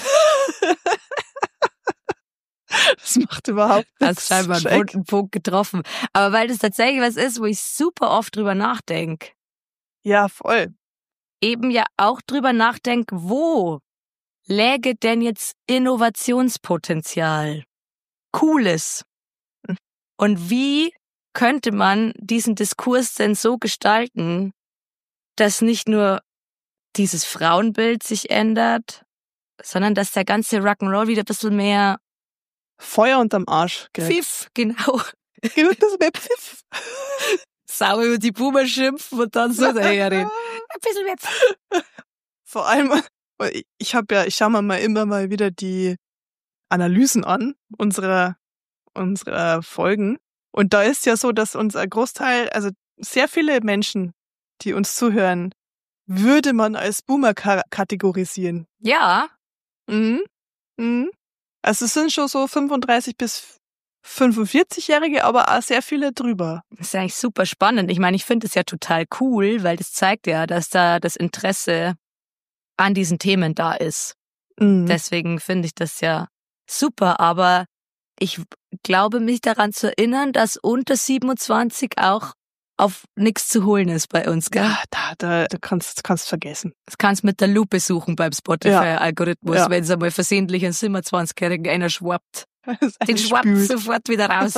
Das macht überhaupt hast nichts. scheinbar einen Schreck. wunden Punkt getroffen. Aber weil das tatsächlich was ist, wo ich super oft drüber nachdenke. Ja, voll. Eben ja auch drüber nachdenke, wo läge denn jetzt Innovationspotenzial? Cooles. Und wie könnte man diesen Diskurs denn so gestalten, dass nicht nur dieses Frauenbild sich ändert, sondern dass der ganze Rock'n'Roll wieder ein bisschen mehr Feuer unterm Arsch. Gell? Pfiff, genau. Genug, das mehr Pfiff. Sau über die Boomer schimpfen und dann so daherreden. Ein bisschen Witz. Vor allem, ich schaue mir mal immer mal wieder die Analysen an unserer Folgen. Und da ist ja so, dass uns ein Großteil, also sehr viele Menschen, die uns zuhören, würde man als Boomer kategorisieren. Ja. Mhm. Mhm. Also es sind schon so 35 bis 45-Jährige, aber auch sehr viele drüber. Das ist eigentlich super spannend. Ich meine, ich finde es ja total cool, weil das zeigt ja, dass da das Interesse an diesen Themen da ist. Mhm. Deswegen finde ich das ja super, aber ich glaube, mich daran zu erinnern, dass unter 27 auch auf nichts zu holen ist bei uns, gell? Ja, da kannst vergessen. Das kannst mit der Lupe suchen beim Spotify-Algorithmus, Ja. wenn es einmal versehentlich einen 27-Jährigen einer schwappt. Den schwappt Spült. sofort wieder raus.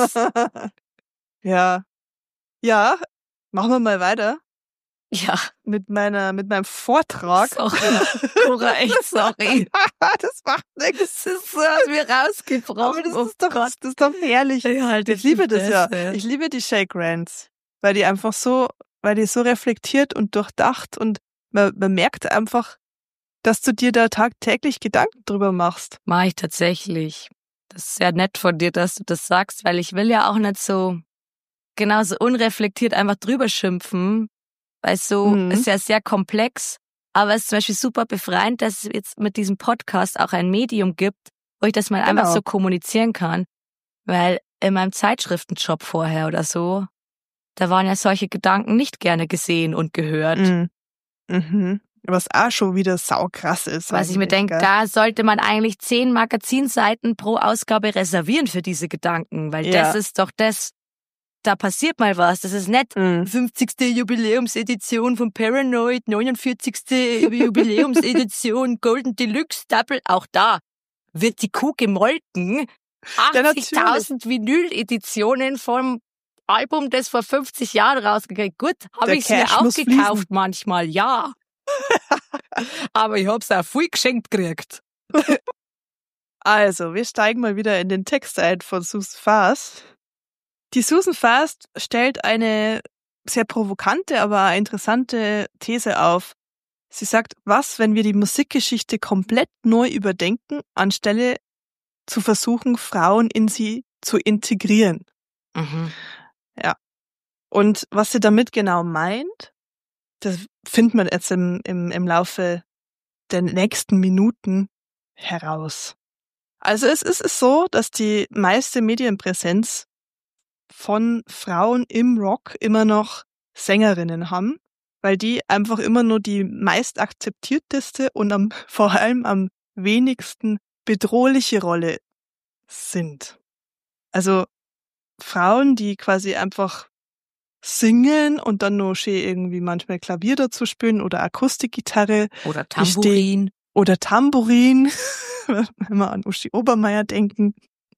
Ja. Ja, machen wir mal weiter Ja, mit meinem Vortrag. sorry. Cora, echt sorry. Das macht nichts. Das ist so aus mir rausgebrochen. Aber das ist doch herrlich. Ich liebe das ja. Ich liebe die Shay Grants, weil die so reflektiert und durchdacht und man merkt einfach, dass du dir da tagtäglich Gedanken drüber machst. Mach ich tatsächlich. Das ist sehr nett von dir, dass du das sagst, weil ich will ja auch nicht so genauso unreflektiert einfach drüber schimpfen, weil so ist ja sehr komplex, aber es ist zum Beispiel super befreiend, dass es jetzt mit diesem Podcast auch ein Medium gibt, wo ich das mal einfach so kommunizieren kann, weil in meinem Zeitschriftenjob vorher oder so, da waren ja solche Gedanken nicht gerne gesehen und gehört. Mhm. Was auch schon wieder saukrass ist. Was ich mir denke, da sollte man eigentlich 10 Magazinseiten pro Ausgabe reservieren für diese Gedanken, weil das ist doch das, da passiert mal was. Das ist nicht 50. Jubiläumsedition von Paranoid, 49. Jubiläumsedition Golden Deluxe Double. Auch da wird die Kuh gemolken. 80.000 Vinyl-Editionen vom Album, das vor 50 Jahren rausgekommen. Gut, habe ich es mir auch gekauft manchmal, ja. Aber ich hab's auch viel geschenkt gekriegt. Also, wir steigen mal wieder in den Text ein von Susan Fast. Die Susan Fast stellt eine sehr provokante, aber interessante These auf. Sie sagt, was, wenn wir die Musikgeschichte komplett neu überdenken, anstelle zu versuchen, Frauen in sie zu integrieren? Mhm. Ja. Und was sie damit genau meint, das findet man jetzt im Laufe der nächsten Minuten heraus. Also es ist so, dass die meiste Medienpräsenz von Frauen im Rock immer noch Sängerinnen haben, weil die einfach immer nur die meist akzeptierteste und vor allem am wenigsten bedrohliche Rolle sind. Also Frauen, die quasi einfach singen und dann noch schön irgendwie manchmal Klavier dazu spielen oder Akustikgitarre. Oder Tambourin. Oder Tambourin, wenn wir an Uschi Obermeier denken.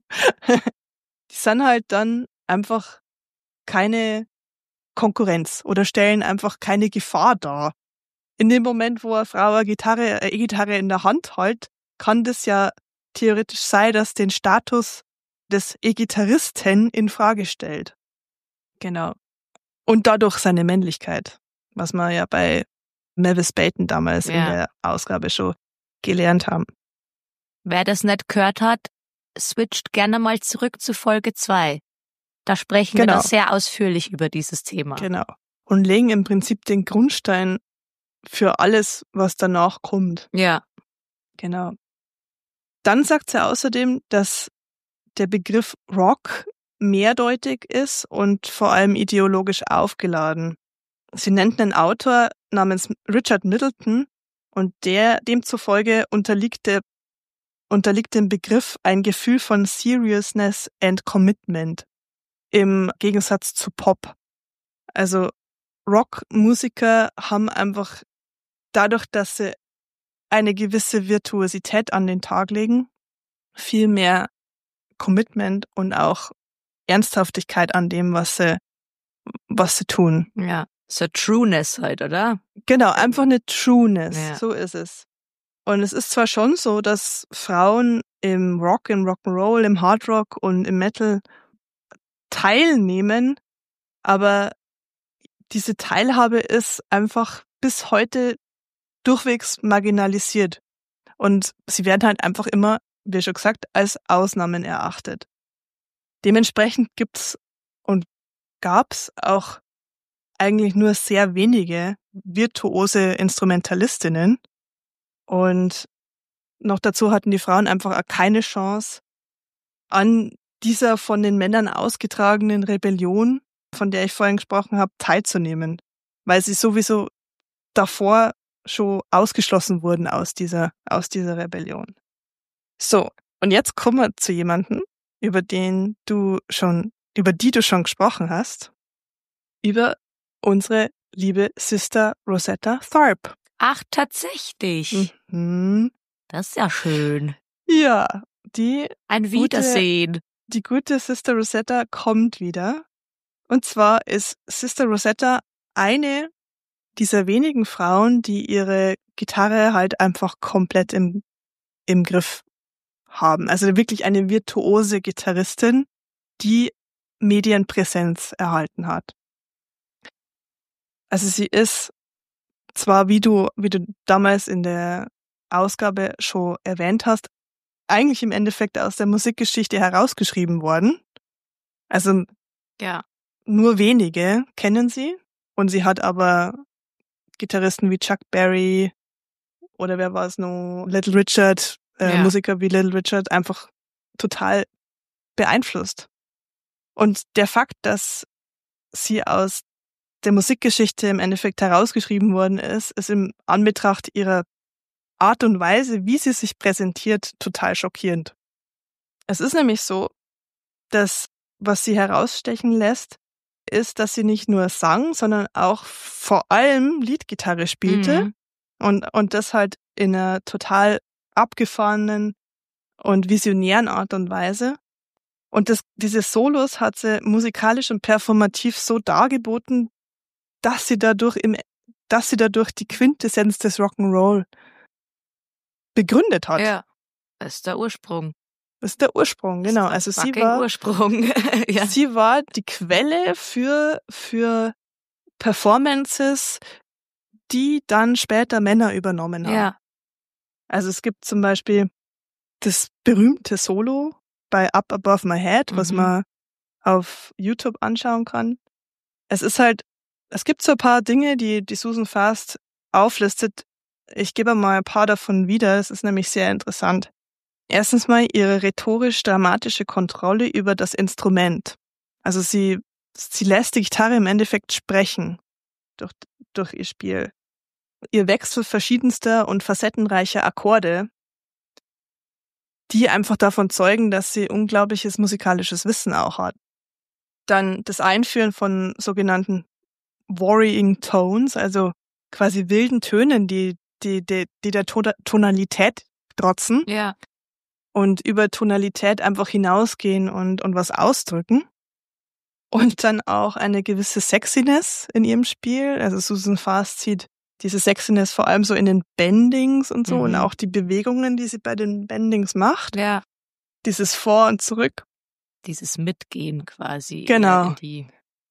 Die sind halt dann einfach keine Konkurrenz oder stellen einfach keine Gefahr dar. In dem Moment, wo eine Frau eine E-Gitarre in der Hand hält, kann das ja theoretisch sein, dass den Status des E-Gitarristen in Frage stellt. Genau. Und dadurch seine Männlichkeit, was wir ja bei Mavis Baton damals in der Ausgabe schon gelernt haben. Wer das nicht gehört hat, switcht gerne mal zurück zu Folge 2. Da sprechen wir da sehr ausführlich über dieses Thema. Genau. Und legen im Prinzip den Grundstein für alles, was danach kommt. Ja. Genau. Dann sagt sie außerdem, dass der Begriff Rock mehrdeutig ist und vor allem ideologisch aufgeladen. Sie nennt einen Autor namens Richard Middleton und demzufolge unterliegt dem Begriff ein Gefühl von Seriousness and Commitment im Gegensatz zu Pop. Also Rockmusiker haben einfach dadurch, dass sie eine gewisse Virtuosität an den Tag legen, viel mehr Commitment und auch Ernsthaftigkeit an dem, was sie tun. Ja, so Trueness halt, oder? Genau, einfach eine Trueness, so ist es. Und es ist zwar schon so, dass Frauen im Rock, im Rock'n'Roll, im Hardrock und im Metal teilnehmen, aber diese Teilhabe ist einfach bis heute durchwegs marginalisiert. Und sie werden halt einfach immer, wie schon gesagt, als Ausnahmen erachtet. Dementsprechend gibt's und gab's auch eigentlich nur sehr wenige virtuose Instrumentalistinnen. Und noch dazu hatten die Frauen einfach auch keine Chance, an dieser von den Männern ausgetragenen Rebellion, von der ich vorhin gesprochen habe, teilzunehmen, weil sie sowieso davor schon ausgeschlossen wurden aus dieser Rebellion. So, und jetzt kommen wir zu jemandem, über die du schon gesprochen hast, über unsere liebe Sister Rosetta Tharpe. Ach, tatsächlich. Mhm. Das ist ja schön. Ja, ein Wiedersehen. Die gute Sister Rosetta kommt wieder. Und zwar ist Sister Rosetta eine dieser wenigen Frauen, die ihre Gitarre halt einfach komplett im Griff haben. Also wirklich eine virtuose Gitarristin, die Medienpräsenz erhalten hat. Also sie ist zwar, wie du damals in der Ausgabe schon erwähnt hast, eigentlich im Endeffekt aus der Musikgeschichte herausgeschrieben worden. Also ja, nur wenige kennen sie. Und sie hat aber Gitarristen wie Chuck Berry oder wer war es noch, Little Richard, Musiker wie Little Richard einfach total beeinflusst. Und der Fakt, dass sie aus der Musikgeschichte im Endeffekt herausgeschrieben worden ist im Anbetracht ihrer Art und Weise, wie sie sich präsentiert, total schockierend. Es ist nämlich so, dass was sie herausstechen lässt, ist, dass sie nicht nur sang, sondern auch vor allem Leadgitarre spielte und das halt in einer total abgefahrenen und visionären Art und Weise. Und diese Solos hat sie musikalisch und performativ so dargeboten, dass sie dadurch die Quintessenz des Rock'n'Roll begründet hat. Ja, das ist der Ursprung. Das ist der Ursprung, genau. Also sie war Ursprung. Ja. Sie war die Quelle für Performances, die dann später Männer übernommen haben. Ja. Also es gibt zum Beispiel das berühmte Solo bei Up Above My Head, was man auf YouTube anschauen kann. Es gibt so ein paar Dinge, die Susan Fast auflistet. Ich gebe mal ein paar davon wieder. Es ist nämlich sehr interessant. Erstens mal ihre rhetorisch-dramatische Kontrolle über das Instrument. Also sie lässt die Gitarre im Endeffekt sprechen durch ihr Spiel. Ihr Wechsel verschiedenster und facettenreicher Akkorde, die einfach davon zeugen, dass sie unglaubliches musikalisches Wissen auch hat. Dann das Einführen von sogenannten Varying Tones, also quasi wilden Tönen, die der Tonalität trotzen. Ja. Und über Tonalität einfach hinausgehen und was ausdrücken. Und dann auch eine gewisse Sexiness in ihrem Spiel. Also Susan Fast sieht diese Sexiness vor allem so in den Bendings und so und auch die Bewegungen, die sie bei den Bendings macht. Ja. Dieses Vor und Zurück. Dieses Mitgehen quasi. Genau. In die,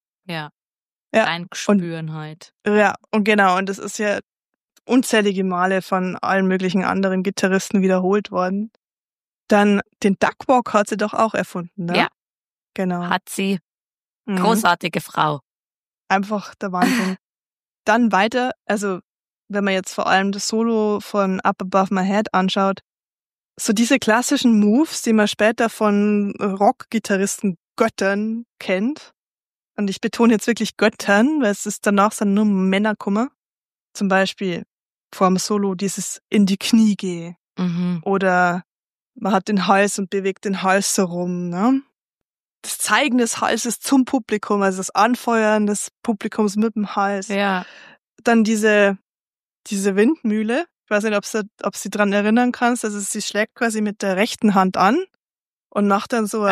Reinspüren halt. Ja, und genau. Und das ist ja unzählige Male von allen möglichen anderen Gitarristen wiederholt worden. Dann den Duckwalk hat sie doch auch erfunden, ne? Ja. Genau. Hat sie. Großartige Frau. Einfach der Wahnsinn. Dann weiter, also wenn man jetzt vor allem das Solo von Up Above My Head anschaut, so diese klassischen Moves, die man später von Rock-Gitarristen Göttern kennt. Und ich betone jetzt wirklich Göttern, weil es ist danach sind nur Männerkummer. Zum Beispiel vorm Solo dieses in die Knie geh. Oder man hat den Hals und bewegt den Hals so rum, ne? Das Zeigen des Halses zum Publikum, also das Anfeuern des Publikums mit dem Hals. Ja. Dann diese Windmühle. Ich weiß nicht, ob sie dran erinnern kannst. Also sie schlägt quasi mit der rechten Hand an und macht dann so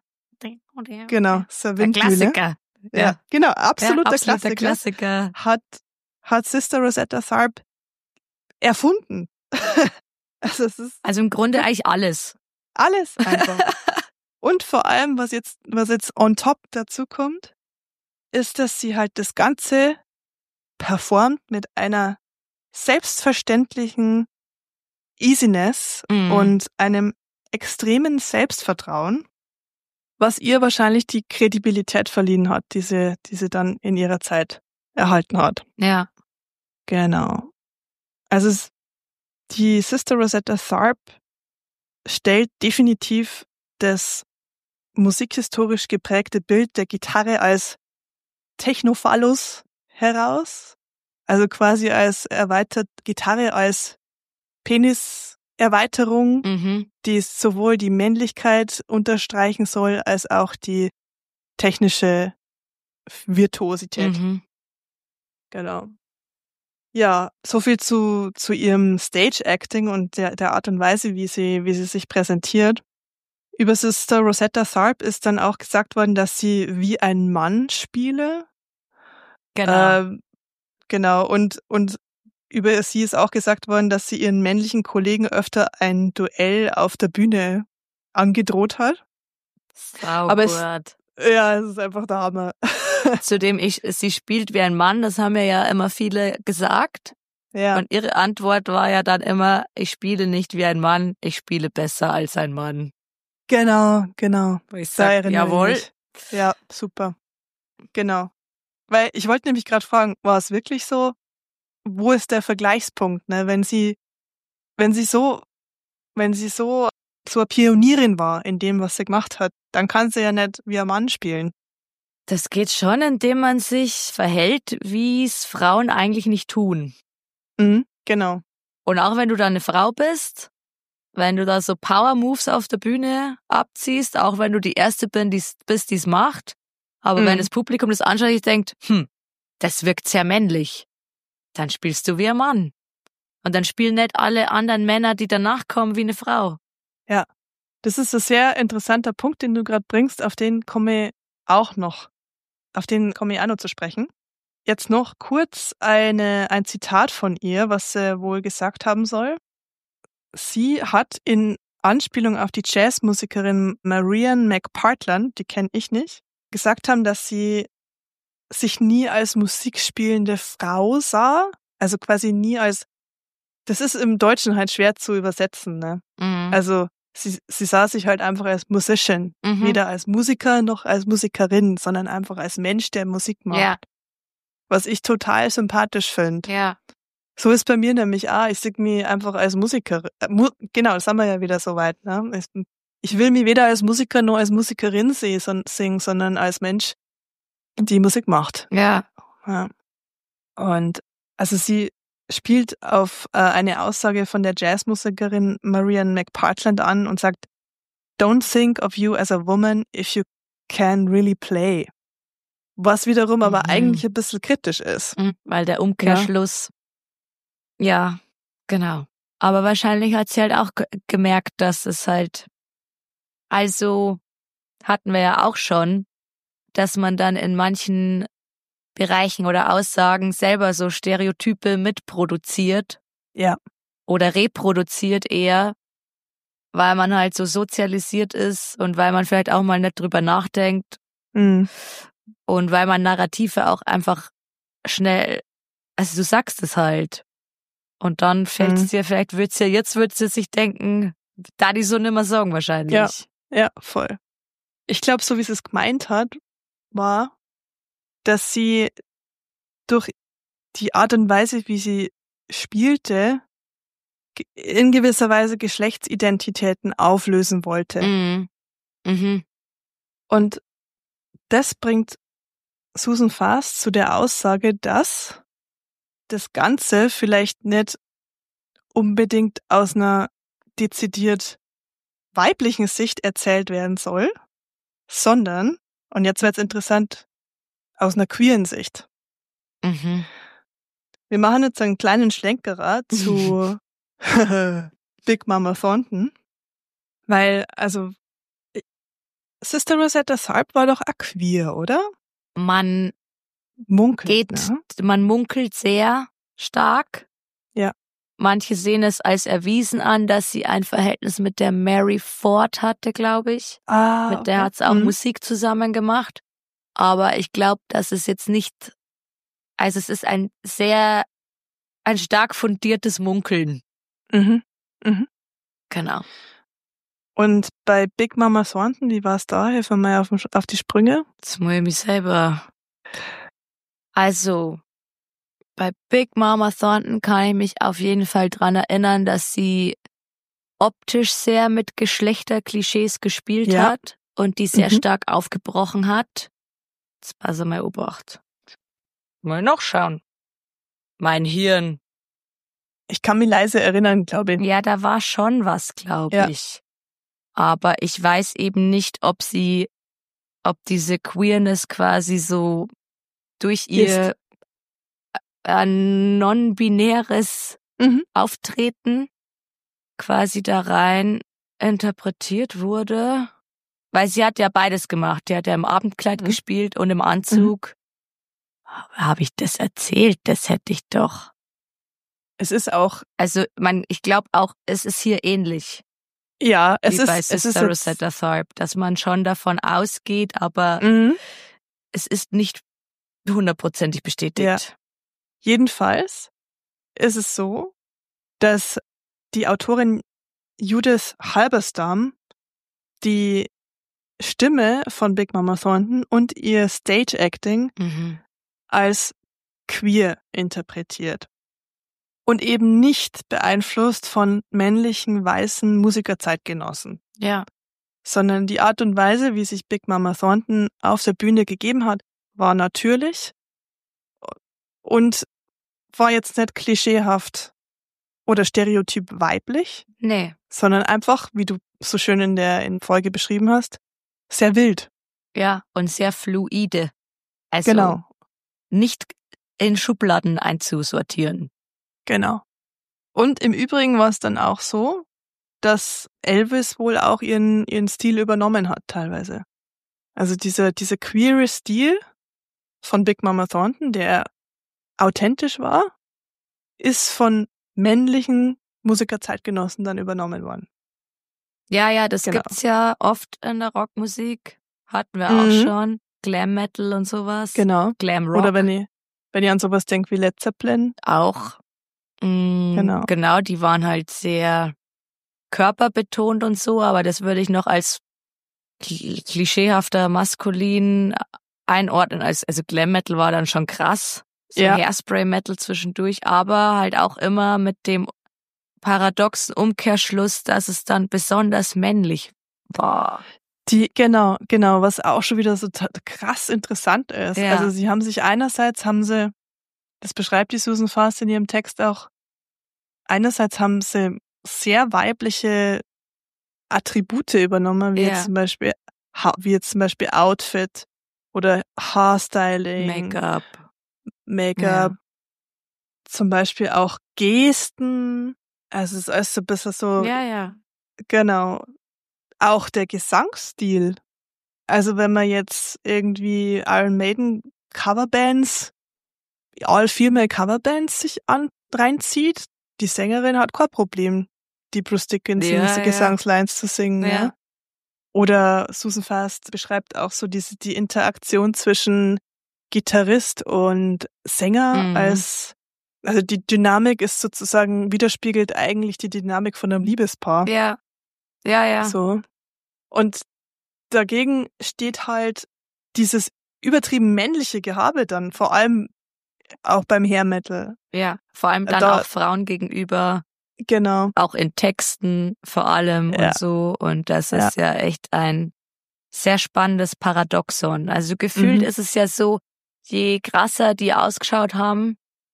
genau, so eine Windmühle. Der Klassiker. Ja, genau, absoluter Klassiker. Hat Sister Rosetta Tharpe erfunden. Also im Grunde eigentlich alles. Alles einfach. Und vor allem, was jetzt on top dazu kommt, ist, dass sie halt das Ganze performt mit einer selbstverständlichen Easiness und einem extremen Selbstvertrauen, was ihr wahrscheinlich die Kredibilität verliehen hat, die sie dann in ihrer Zeit erhalten hat. Ja. Genau. Also die Sister Rosetta Tharpe stellt definitiv das musikhistorisch geprägte Bild der Gitarre als Technophallus heraus. Also quasi als Gitarre als Peniserweiterung, die sowohl die Männlichkeit unterstreichen soll, als auch die technische Virtuosität. Genau. Ja, so viel zu ihrem Stage-Acting und der Art und Weise, wie sie sich präsentiert. Über Sister Rosetta Tharpe ist dann auch gesagt worden, dass sie wie ein Mann spiele. Genau. Genau. Und über sie ist auch gesagt worden, dass sie ihren männlichen Kollegen öfter ein Duell auf der Bühne angedroht hat. Aber gut. Es ist einfach der Hammer. Zudem sie spielt wie ein Mann, das haben ja immer viele gesagt. Ja. Und ihre Antwort war ja dann immer, ich spiele nicht wie ein Mann, ich spiele besser als ein Mann. Genau. Wo ich sage, jawohl. Ja, super. Genau. Weil ich wollte nämlich gerade fragen, war es wirklich so? Wo ist der Vergleichspunkt, ne? Wenn sie so eine Pionierin war in dem, was sie gemacht hat, dann kann sie ja nicht wie ein Mann spielen. Das geht schon, indem man sich verhält, wie es Frauen eigentlich nicht tun. Genau. Und auch wenn du da eine Frau bist, wenn du da so Power-Moves auf der Bühne abziehst, auch wenn du die Erste bist, die es macht, aber wenn das Publikum das anschaut und denkt, das wirkt sehr männlich, dann spielst du wie ein Mann. Und dann spielen nicht alle anderen Männer, die danach kommen, wie eine Frau. Ja, das ist ein sehr interessanter Punkt, den du gerade bringst, auf den komme ich auch noch zu sprechen. Jetzt noch kurz ein Zitat von ihr, was sie wohl gesagt haben soll. Sie hat in Anspielung auf die Jazzmusikerin Marian McPartland, die kenne ich nicht, gesagt haben, dass sie sich nie als musikspielende Frau sah, also quasi nie als, das ist im Deutschen halt schwer zu übersetzen, ne? Also sie sah sich halt einfach als Musician, weder als Musiker noch als Musikerin, sondern einfach als Mensch, der Musik macht. Ja. Was ich total sympathisch finde. Ja. So ist bei mir nämlich ich sehe mich einfach als Musikerin. Genau, das haben wir ja wieder so weit. Ne? Ich will mich weder als Musiker noch als Musikerin singen, sondern als Mensch, die Musik macht. Ja. Und also sie spielt auf eine Aussage von der Jazzmusikerin Marian McPartland an und sagt, "Don't think of you as a woman if you can really play." Was wiederum aber eigentlich ein bisschen kritisch ist. Weil der Umkehrschluss, ja, genau. Aber wahrscheinlich hat sie halt auch gemerkt, dass es halt, also hatten wir ja auch schon, dass man dann in manchen Bereichen oder Aussagen selber so Stereotype mitproduziert. Ja. Oder reproduziert eher, weil man halt so sozialisiert ist und weil man vielleicht auch mal nicht drüber nachdenkt. Und weil man Narrative auch einfach schnell, also du sagst es halt. Und dann fällt es dir, vielleicht wird sie sich denken, da die so nimmer sagen wahrscheinlich. Ja, voll. Ich glaube, so wie sie es gemeint hat, war, dass sie durch die Art und Weise, wie sie spielte, in gewisser Weise Geschlechtsidentitäten auflösen wollte. Und das bringt Susan Fast zu der Aussage, dass das Ganze vielleicht nicht unbedingt aus einer dezidiert weiblichen Sicht erzählt werden soll, sondern, und jetzt wird's interessant, aus einer queeren Sicht. Wir machen jetzt einen kleinen Schlenkerer zu Big Mama Thornton, weil, also, Sister Rosetta Tharpe war doch auch queer, oder? Man munkelt, man munkelt sehr stark. Ja. Manche sehen es als erwiesen an, dass sie ein Verhältnis mit der Mary Ford hatte, glaube ich. Mit der hat sie auch Musik zusammen gemacht. aber ich glaube, dass es jetzt nicht, also es ist ein stark fundiertes Munkeln. Mhm. Mhm. Genau. Und bei Big Mama Thornton, wie war es da? Hilf mir mal auf die Sprünge. Jetzt muss ich mich selber. Also, bei Big Mama Thornton kann ich mich auf jeden Fall dran erinnern, dass sie optisch sehr mit Geschlechterklischees gespielt hat und die sehr stark aufgebrochen hat. Jetzt pass mal Obacht. Mal nachschauen. Mein Hirn. Ich kann mich leise erinnern, glaube ich. Ja, da war schon was, glaube ich. Aber ich weiß eben nicht, ob diese Queerness quasi so durch ihr non-binäres Auftreten quasi da rein interpretiert wurde. Weil sie hat ja beides gemacht. Die hat ja im Abendkleid gespielt und im Anzug. Habe ich das erzählt? Das hätte ich doch. Es ist auch. Also, ich glaube auch, es ist hier ähnlich. Ja, es ist bei Sister Rosetta Tharpe, dass man schon davon ausgeht, aber es ist nicht 100%ig bestätigt. Ja. Jedenfalls ist es so, dass die Autorin Judith Halberstam die Stimme von Big Mama Thornton und ihr Stage Acting als queer interpretiert. Und eben nicht beeinflusst von männlichen, weißen Musikerzeitgenossen. Ja. Sondern die Art und Weise, wie sich Big Mama Thornton auf der Bühne gegeben hat, war natürlich und war jetzt nicht klischeehaft oder stereotyp weiblich. Nee. Sondern einfach, wie du so schön in der Folge beschrieben hast, sehr wild. Ja, und sehr fluide. Also genau. Nicht in Schubladen einzusortieren. Genau. Und im Übrigen war es dann auch so, dass Elvis wohl auch ihren Stil übernommen hat teilweise. Also dieser queere Stil von Big Mama Thornton, der authentisch war, ist von männlichen Musikerzeitgenossen dann übernommen worden. Ja, das gibt's ja oft in der Rockmusik. Hatten wir auch schon. Glam Metal und sowas. Genau. Glam Rock. Oder wenn ich an sowas denke wie Led Zeppelin. Auch. Genau, die waren halt sehr körperbetont und so, aber das würde ich noch als klischeehafter maskulin einordnen. Also Glam Metal war dann schon krass. So Hairspray Metal zwischendurch, aber halt auch immer mit dem paradoxen Umkehrschluss, dass es dann besonders männlich war. Genau, was auch schon wieder so krass interessant ist. Ja. Also sie haben sich einerseits, das beschreibt die Susan Fast in ihrem Text auch, einerseits haben sie sehr weibliche Attribute übernommen, wie jetzt zum Beispiel Outfit oder Haarstyling. Make-up. Zum Beispiel auch Gesten. Also es ist alles so ein bisschen so. Ja. Genau. Auch der Gesangsstil. Also wenn man jetzt irgendwie Iron Maiden Coverbands, All-Female Coverbands sich reinzieht, die Sängerin hat kein Problem, die Bruce Dickinsons Gesangslines zu singen. Ja. Oder Susan Fast beschreibt auch so die Interaktion zwischen Gitarrist und Sänger also die Dynamik ist sozusagen, widerspiegelt eigentlich die Dynamik von einem Liebespaar. Ja. So. Und dagegen steht halt dieses übertrieben männliche Gehabe dann, vor allem auch beim Hair Metal. Ja, vor allem dann auch Frauen gegenüber. Genau. Auch in Texten vor allem und so. Und das ist ja echt ein sehr spannendes Paradoxon. Also gefühlt ist es ja so, je krasser die ausgeschaut haben,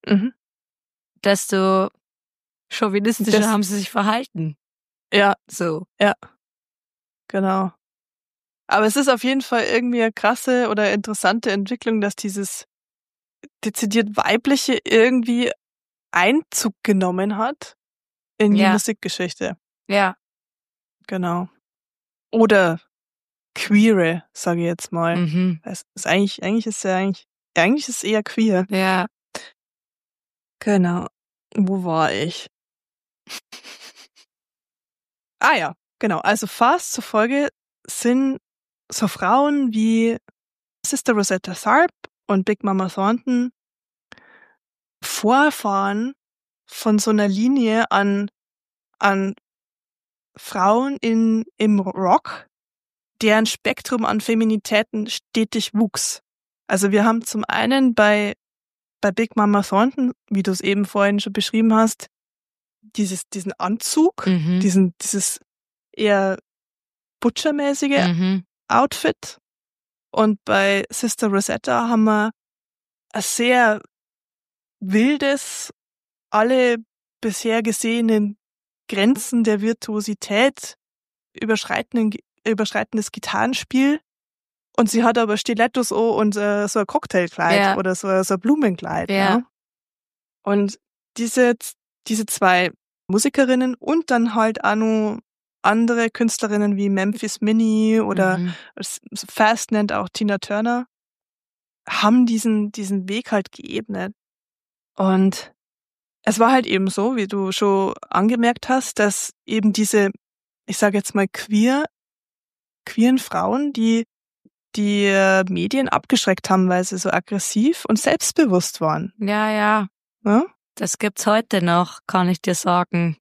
desto chauvinistischer haben sie sich verhalten. Ja. So. Ja. Genau. Aber es ist auf jeden Fall irgendwie eine krasse oder interessante Entwicklung, dass dieses dezidiert Weibliche irgendwie Einzug genommen hat in die Musikgeschichte. Ja. Genau. Oder queere, sage ich jetzt mal. Es ist eigentlich ist es eher queer. Ja. Genau. Wo war ich? Ja, genau. Also fast zufolge sind so Frauen wie Sister Rosetta Tharpe und Big Mama Thornton Vorfahren von so einer Linie an Frauen im Rock, deren Spektrum an Feminitäten stetig wuchs. Also wir haben zum einen bei Big Mama Thornton, wie du es eben vorhin schon beschrieben hast, diesen Anzug, dieses eher butchermäßige Outfit. Und bei Sister Rosetta haben wir ein sehr wildes, alle bisher gesehenen Grenzen der Virtuosität überschreitendes Gitarrenspiel. Und sie hat aber Stilettos und so ein Cocktailkleid oder so ein Blumenkleid. Ja. Ne? Und diese zwei Musikerinnen und dann halt auch noch andere Künstlerinnen wie Memphis Minnie oder Fast nennt auch Tina Turner, haben diesen Weg halt geebnet. Und es war halt eben so, wie du schon angemerkt hast, dass eben diese, ich sage jetzt mal queeren Frauen, die Medien abgeschreckt haben, weil sie so aggressiv und selbstbewusst waren. Ja, ja. Ja? Das gibt's heute noch, kann ich dir sagen.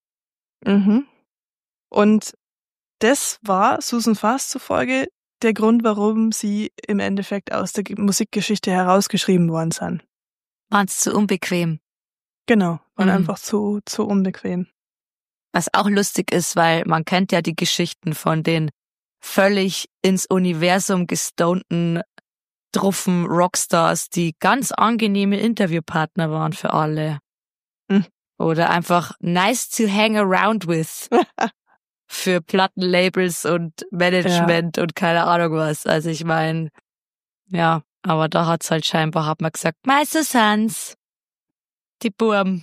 Und das war Susan Fast zufolge der Grund, warum sie im Endeffekt aus der Musikgeschichte herausgeschrieben worden sind. Waren's zu unbequem. Genau, waren einfach zu unbequem. Was auch lustig ist, weil man kennt ja die Geschichten von den völlig ins Universum gestonten, druffen Rockstars, die ganz angenehme Interviewpartner waren für alle. Oder einfach nice to hang around with für Plattenlabels und Management und keine Ahnung was. Also ich meine, ja, aber da hat man gesagt, mei Susans, die Buben,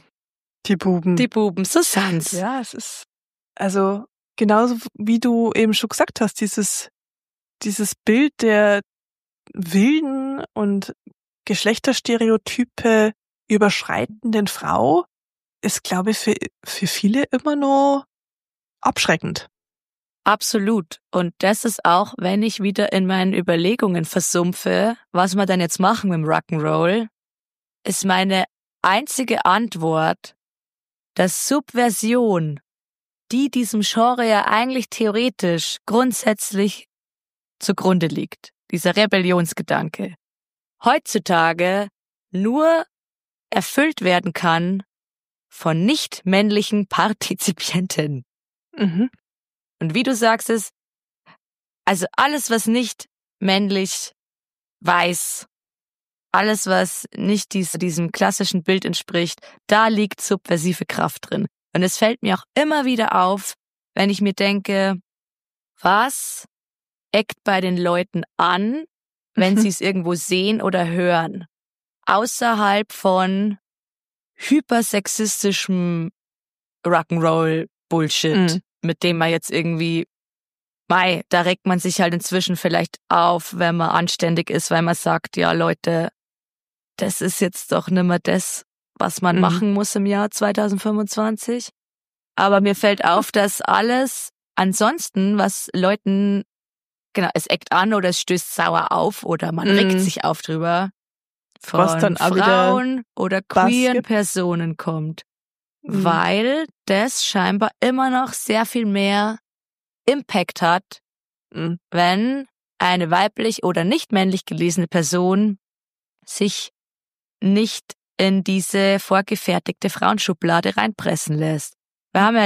Susans. Ja, es ist, also genauso wie du eben schon gesagt hast, dieses Bild der wilden und Geschlechterstereotype überschreitenden Frau ist, glaube ich, für viele immer noch abschreckend. Absolut. Und das ist auch, wenn ich wieder in meinen Überlegungen versumpfe, was wir denn jetzt machen mit dem Rock'n'Roll, ist meine einzige Antwort, dass Subversion, die diesem Genre ja eigentlich theoretisch grundsätzlich zugrunde liegt, dieser Rebellionsgedanke, heutzutage nur erfüllt werden kann von nicht männlichen Partizipienten. Und wie du sagst es, also alles, was nicht männlich, weiß, alles, was nicht diesem klassischen Bild entspricht, da liegt subversive Kraft drin. Und es fällt mir auch immer wieder auf, wenn ich mir denke, was eckt bei den Leuten an, wenn sie es irgendwo sehen oder hören, außerhalb von hypersexistischem Rock'n'Roll-Bullshit, mit dem man jetzt irgendwie, da regt man sich halt inzwischen vielleicht auf, wenn man anständig ist, weil man sagt, ja Leute, das ist jetzt doch nimmer das, was man machen muss im Jahr 2025. Aber mir fällt auf, dass alles ansonsten, was Leuten, genau, es eckt an oder es stößt sauer auf oder man regt sich auf drüber, von was dann Frauen oder queeren Personen kommt. Weil das scheinbar immer noch sehr viel mehr Impact hat, wenn eine weiblich oder nicht männlich gelesene Person sich nicht in diese vorgefertigte Frauenschublade reinpressen lässt. Wir haben ja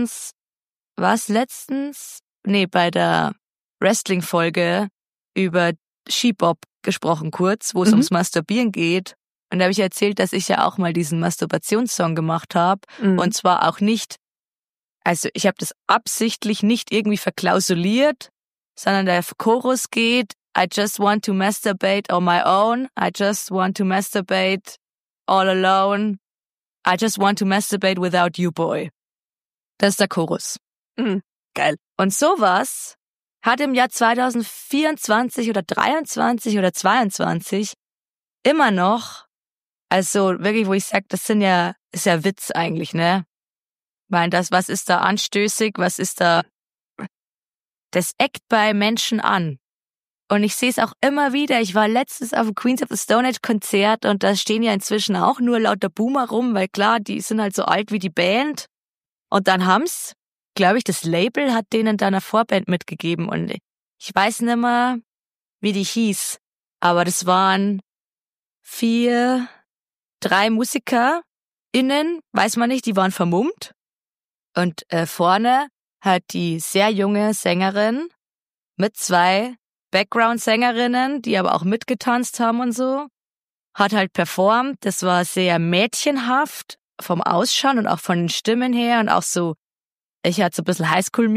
bei der Wrestling-Folge über She-Bop gesprochen kurz, wo es ums Masturbieren geht. Und da habe ich erzählt, dass ich ja auch mal diesen Masturbationssong gemacht habe. Und zwar auch nicht, also ich habe das absichtlich nicht irgendwie verklausuliert, sondern der Chorus geht, I just want to masturbate on my own. I just want to masturbate all alone. I just want to masturbate without you, boy. Das ist der Chorus. Geil. Und sowas hat im Jahr 2024 oder 23 oder 22 immer noch, also wirklich, wo ich sage, ist ja Witz eigentlich, ne? Weil was ist da anstößig, das eckt bei Menschen an. Und ich sehe es auch immer wieder. Ich war letztens auf dem Queens of the Stone Age Konzert und da stehen ja inzwischen auch nur lauter Boomer rum, weil klar, die sind halt so alt wie die Band. Und dann haben's, glaube ich, das Label hat denen dann eine Vorband mitgegeben und ich weiß nicht mehr, wie die hieß. Aber das waren 3 MusikerInnen, weiß man nicht, die waren vermummt. Und vorne halt die sehr junge Sängerin mit 2 Background-Sängerinnen, die aber auch mitgetanzt haben und so, hat halt performt. Das war sehr mädchenhaft vom Ausschauen und auch von den Stimmen her und auch so, ich hatte so ein bisschen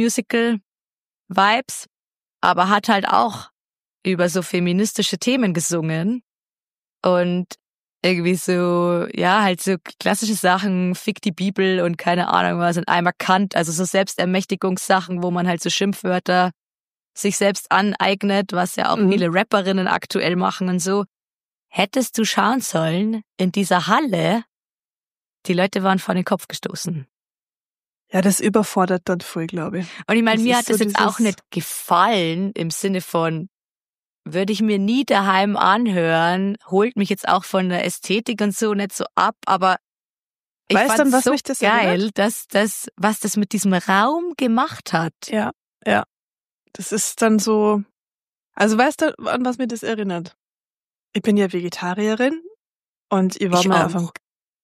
Highschool-Musical-Vibes, aber hat halt auch über so feministische Themen gesungen und irgendwie so, ja, halt so klassische Sachen, fick die Bibel und keine Ahnung was und einmal Kant, also so Selbstermächtigungssachen, wo man halt so Schimpfwörter sich selbst aneignet, was ja auch viele Rapperinnen aktuell machen und so. Hättest du schauen sollen, in dieser Halle, die Leute waren vor den Kopf gestoßen. Ja, das überfordert dann voll, glaube ich. Und ich meine, mir hat so das jetzt auch nicht gefallen, im Sinne von, würde ich mir nie daheim anhören, holt mich jetzt auch von der Ästhetik und so nicht so ab, aber ich fand es so geil, dass was das mit diesem Raum gemacht hat. Ja, ja. Das ist dann so, also weißt du, an was mir das erinnert? Ich bin ja Vegetarierin und ich war mal auf einem,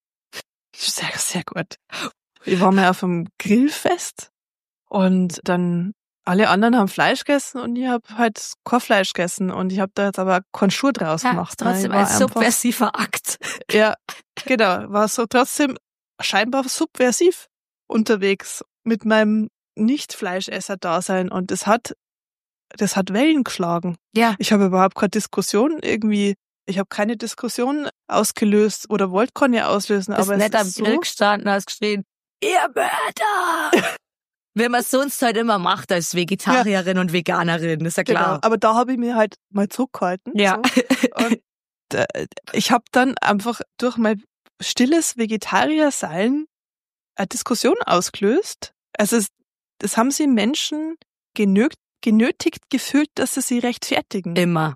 sehr, sehr gut. Ich war mal auf einem Grillfest und dann alle anderen haben Fleisch gegessen und ich habe halt kein Fleisch gegessen und ich habe da jetzt aber keinen Schuh draus gemacht. Trotzdem ein subversiver Akt. Ja, genau, war so trotzdem scheinbar subversiv unterwegs mit meinem Nicht-Fleischesser-Dasein und das hat Wellen geschlagen. Ja. Ich habe überhaupt keine Diskussion ich habe keine Diskussion ausgelöst oder wollte keine auslösen. Bist aber nicht am so Grill gestanden, hast geschrien, ihr Mörder! Wenn man es sonst halt immer macht als Vegetarierin und Veganerin, ist ja klar. Genau, aber da habe ich mir halt mal zurückgehalten. Ja. So. Und ich habe dann einfach durch mein stilles Vegetarier-Sein eine Diskussion ausgelöst. Also das haben sie Menschen genötigt gefühlt, dass sie sich rechtfertigen. Immer.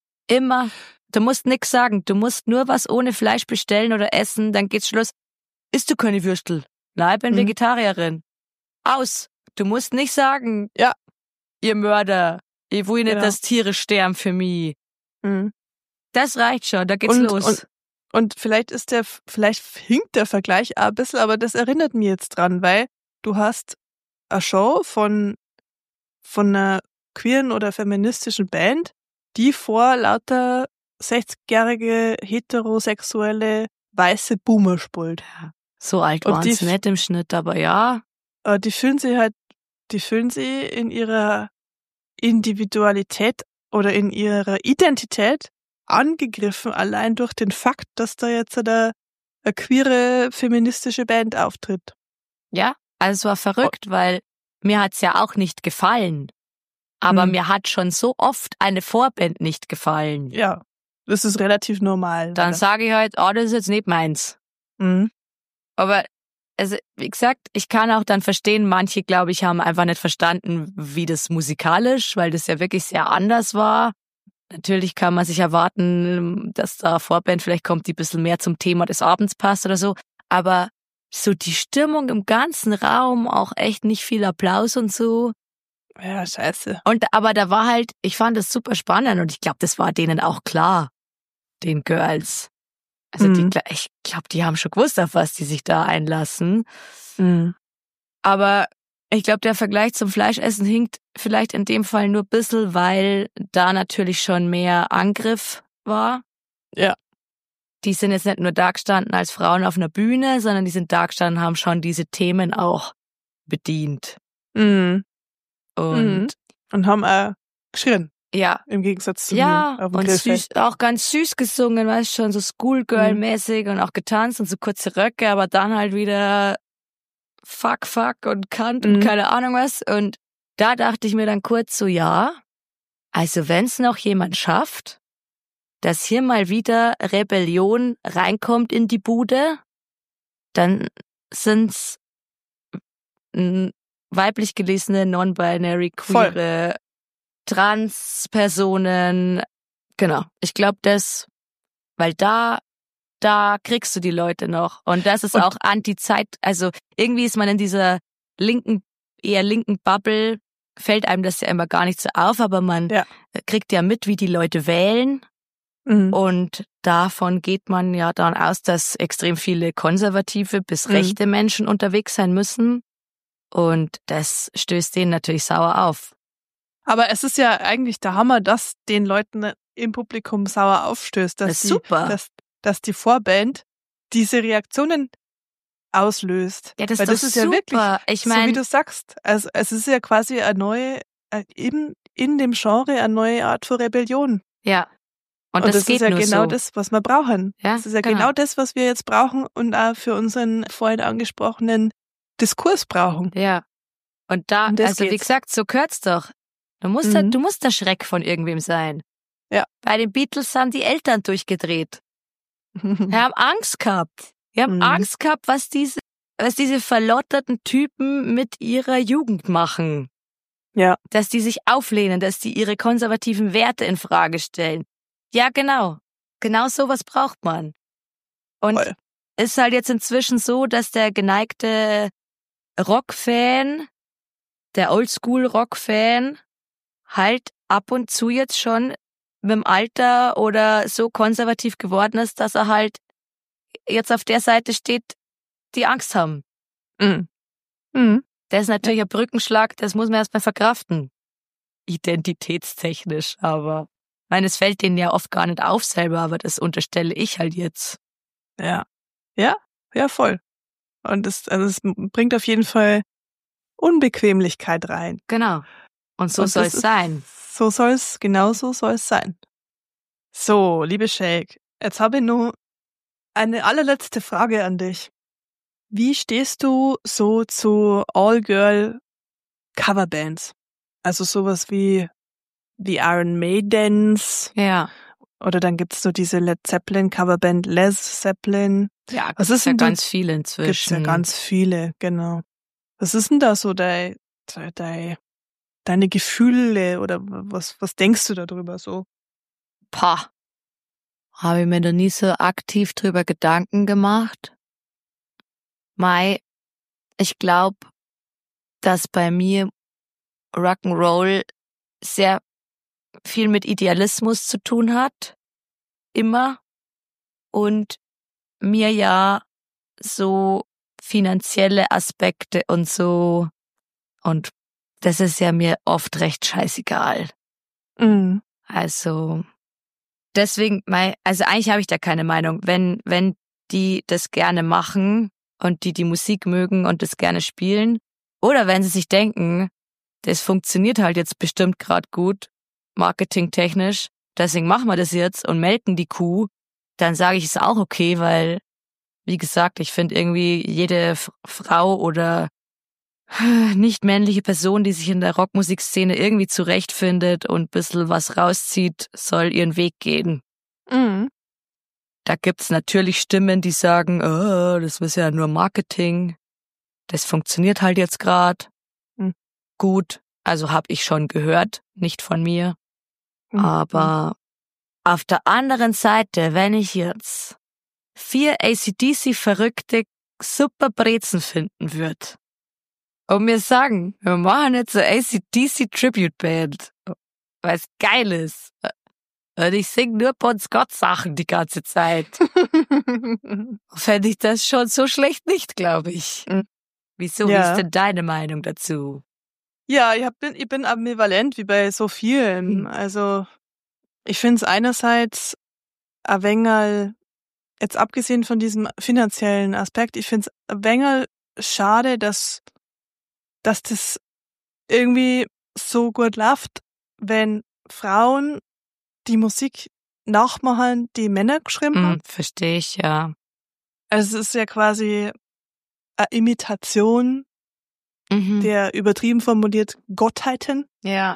Du musst nix sagen. Du musst nur was ohne Fleisch bestellen oder essen, dann geht's Schluss. Isst du keine Würstel? Nein, ich bin Vegetarierin. Aus. Du musst nicht sagen, ja, ihr Mörder, ich will nicht, dass Tiere sterben für mich. Mhm. Das reicht schon, da geht's los. Und vielleicht hinkt der Vergleich auch ein bisschen, aber das erinnert mich jetzt dran, weil du hast eine Show von einer queeren oder feministischen Band, die vor lauter 60-jährige heterosexuelle weiße Boomer spielt. Ja, so alt waren sie nicht im Schnitt, aber ja. Die fühlen sie in ihrer Individualität oder in ihrer Identität angegriffen, allein durch den Fakt, dass da jetzt eine queere feministische Band auftritt. Ja, also es war verrückt, weil mir hat's ja auch nicht gefallen. Aber mir hat schon so oft eine Vorband nicht gefallen. Ja, das ist relativ normal. Dann sage ich halt, das ist jetzt nicht meins. Mhm. Aber also, wie gesagt, ich kann auch dann verstehen, manche, glaube ich, haben einfach nicht verstanden, wie das musikalisch, weil das ja wirklich sehr anders war. Natürlich kann man sich erwarten, dass da Vorband vielleicht kommt, die ein bisschen mehr zum Thema des Abends passt oder so. Aber so die Stimmung im ganzen Raum, auch echt nicht viel Applaus und so. Ja, scheiße. Aber da war halt, ich fand das super spannend und ich glaube, das war denen auch klar, den Girls. Also ich glaube, die haben schon gewusst, auf was die sich da einlassen. Mhm. Aber ich glaube, der Vergleich zum Fleischessen hinkt vielleicht in dem Fall nur ein bisschen, weil da natürlich schon mehr Angriff war. Ja. Die sind jetzt nicht nur da gestanden als Frauen auf einer Bühne, sondern die sind da gestanden, haben schon diese Themen auch bedient. Mhm. Und haben auch geschrien. Ja. Im Gegensatz zu mir auf dem und Grillfest. auch ganz süß gesungen, weißt du, schon so Schoolgirl-mäßig und auch getanzt und so kurze Röcke, aber dann halt wieder fuck und Kant und keine Ahnung was. Und da dachte ich mir dann kurz so, ja, also wenn's noch jemand schafft, dass hier mal wieder Rebellion reinkommt in die Bude, dann sind's weiblich gelesene, non-binary, queere Transpersonen. Genau. Ich glaube weil da kriegst du die Leute noch. Und das ist auch Anti-Zeit. Also irgendwie ist man in dieser eher linken Bubble, fällt einem das ja immer gar nicht so auf, aber man kriegt ja mit, wie die Leute wählen. Mhm. Und davon geht man ja dann aus, dass extrem viele konservative bis rechte Menschen unterwegs sein müssen. Und das stößt denen natürlich sauer auf. Aber es ist ja eigentlich der Hammer, dass den Leuten im Publikum sauer aufstößt, Das ist super. Dass die Vorband diese Reaktionen auslöst. Ja, das Weil ist das ist super. Ja wirklich, ich so meine, wie du sagst, also es ist ja quasi eine neue, eben in dem Genre eine neue Art von Rebellion. Ja. Und das geht ist ja nur genau so. das, was wir brauchen. Ja, das ist ja genau das, was wir jetzt brauchen und auch für unseren vorhin angesprochenen Diskurs brauchen. Ja. Und da, also wie gesagt, so gehört's doch. Du musst der Schreck von irgendwem sein. Ja. Bei den Beatles haben die Eltern durchgedreht. Die haben Angst gehabt. Die haben Angst gehabt, was diese verlotterten Typen mit ihrer Jugend machen. Ja. Dass die sich auflehnen, dass die ihre konservativen Werte in Frage stellen. Ja, genau. Genau sowas braucht man. Und ist halt jetzt inzwischen so, dass der geneigte Rockfan, der Oldschool-Rock-Fan, halt ab und zu jetzt schon mit dem Alter oder so konservativ geworden ist, dass er halt jetzt auf der Seite steht, die Angst haben. Mhm. Das ist natürlich ein Brückenschlag, das muss man erstmal verkraften. Identitätstechnisch, aber ich meine, es fällt denen ja oft gar nicht auf selber, aber das unterstelle ich halt jetzt. Ja. Ja, voll. Und es bringt auf jeden Fall Unbequemlichkeit rein. Genau. Und so soll es sein. Genau so soll es sein. So, liebe Shake, jetzt habe ich nur eine allerletzte Frage an dich. Wie stehst du so zu All-Girl-Coverbands? Also sowas wie die Iron Maidens. Ja. Oder dann gibt's so diese Led Zeppelin Coverband, Led Zeppelin. Ja, gibt's ja ganz viele inzwischen. Gibt's ja ganz viele, genau. Was ist denn da so deine Gefühle oder was denkst du darüber so? Habe ich mir da nie so aktiv drüber Gedanken gemacht. Ich glaube, dass bei mir Rock'n'Roll sehr viel mit Idealismus zu tun hat. Immer. Und mir ja so finanzielle Aspekte und so. Und das ist ja mir oft recht scheißegal. Mhm. Also, deswegen, also eigentlich habe ich da keine Meinung. Wenn die das gerne machen und die Musik mögen und das gerne spielen, oder wenn sie sich denken, das funktioniert halt jetzt bestimmt gerade gut, marketingtechnisch, deswegen machen wir das jetzt und melken die Kuh, dann sage ich es auch okay, weil, wie gesagt, ich finde irgendwie jede Frau oder nicht männliche Person, die sich in der Rockmusikszene irgendwie zurechtfindet und ein bisschen was rauszieht, soll ihren Weg gehen. Mhm. Da gibt's natürlich Stimmen, die sagen, oh, das ist ja nur Marketing. Das funktioniert halt jetzt gerade. Gut, also habe ich schon gehört, nicht von mir. Aber auf der anderen Seite, wenn ich jetzt 4 AC/DC-verrückte super Brezen finden würde und mir sagen, wir machen jetzt eine AC/DC-Tribute-Band, weil es geil ist. Und ich sing nur Bon Scott-Sachen die ganze Zeit. Fände ich das schon so schlecht nicht, glaube ich. Wieso? Wie ist denn deine Meinung dazu? Ja, ich bin ambivalent wie bei so vielen. Also ich finde es einerseits ein wenig, jetzt abgesehen von diesem finanziellen Aspekt, ich finde es ein wenig schade, dass das irgendwie so gut läuft, wenn Frauen die Musik nachmachen, die Männer geschrieben haben. Verstehe ich, ja. Also es ist ja quasi eine Imitation der übertrieben formuliert Gottheiten. Ja.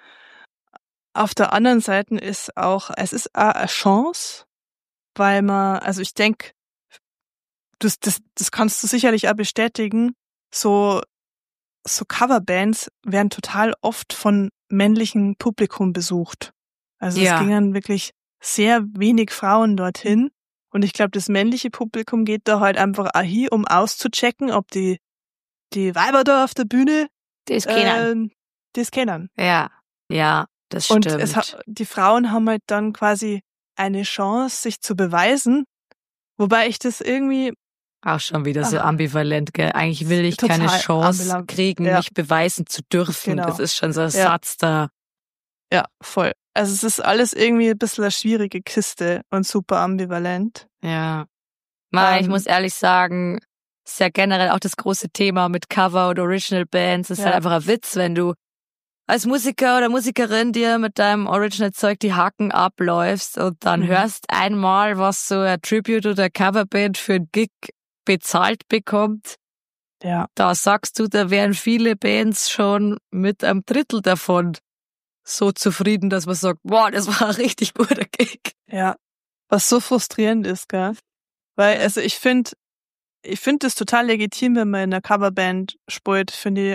Auf der anderen Seite es ist auch eine Chance, weil man, also ich denke, das kannst du sicherlich auch bestätigen, so Coverbands werden total oft von männlichen Publikum besucht. Also es Ja. gingen wirklich sehr wenig Frauen dorthin. Und ich glaube, das männliche Publikum geht da halt einfach auch hin, um auszuchecken, ob die Weiber da auf der Bühne Das kennen. das kennen. Ja, das Und stimmt. die Frauen haben halt dann quasi eine Chance, sich zu beweisen. Wobei ich das irgendwie Auch schon wieder so ambivalent, gell? Eigentlich will ich total keine Chance ambivalent. kriegen, Ja. mich beweisen zu dürfen. Genau. Das ist schon so ein Ja. Satz da. Ja, voll. Also es ist alles irgendwie ein bisschen eine schwierige Kiste und super ambivalent. Ja. Ich muss ehrlich sagen, ist ja generell auch das große Thema mit Cover und Original Bands. Es ist halt einfach ein Witz, wenn du als Musiker oder Musikerin dir mit deinem Original-Zeug die Haken abläufst und dann hörst einmal, was so ein Tribute oder Coverband für ein Gig bezahlt bekommt. Ja. Da sagst du, da wären viele Bands schon mit einem Drittel davon so zufrieden, dass man sagt, boah, das war ein richtig guter Gig. Ja. Was so frustrierend ist, gell? Weil, also ich finde das total legitim, wenn man in einer Coverband spielt, finde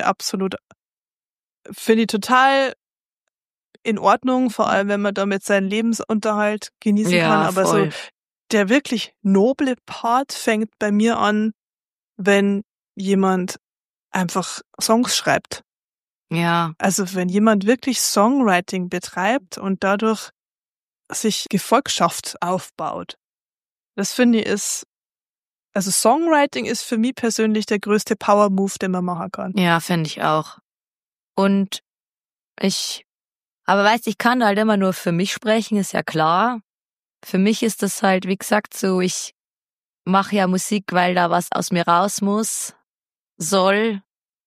ich total in Ordnung, vor allem wenn man damit seinen Lebensunterhalt genießen kann. Aber voll. so der wirklich noble Part fängt bei mir an, wenn jemand einfach Songs schreibt. Ja. Also wenn jemand wirklich Songwriting betreibt und dadurch sich Gefolgschaft aufbaut. Das finde ich also Songwriting ist für mich persönlich der größte Power-Move, den man machen kann. Ja, finde ich auch. Und aber weißt, ich kann halt immer nur für mich sprechen, ist ja klar. Für mich ist das halt, wie gesagt, so, ich mache ja Musik, weil da was aus mir raus soll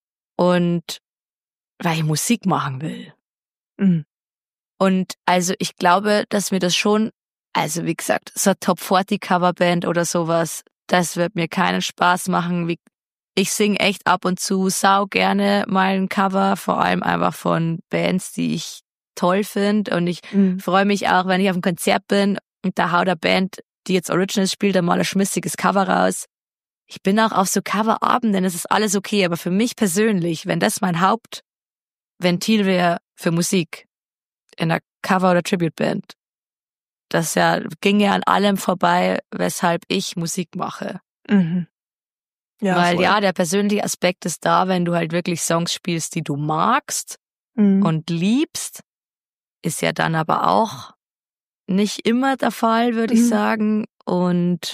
und weil ich Musik machen will. Mhm. Und also ich glaube, dass mir das schon, also wie gesagt, so eine Top-40-Coverband oder sowas, das wird mir keinen Spaß machen. Ich singe echt ab und zu sau gerne mal ein Cover, vor allem einfach von Bands, die ich toll finde. Und ich freue mich auch, wenn ich auf einem Konzert bin und da haut eine Band, die jetzt Originals spielt, dann mal ein schmissiges Cover raus. Ich bin auch auf so Coverabenden, es ist alles okay, aber für mich persönlich, wenn das mein Hauptventil wäre für Musik in einer Cover- oder Tribute-Band, das ginge an allem vorbei, weshalb ich Musik mache. Mhm. Ja, weil voll. der persönliche Aspekt ist da, wenn du halt wirklich Songs spielst, die du magst und liebst, ist ja dann aber auch nicht immer der Fall, würde ich sagen. Und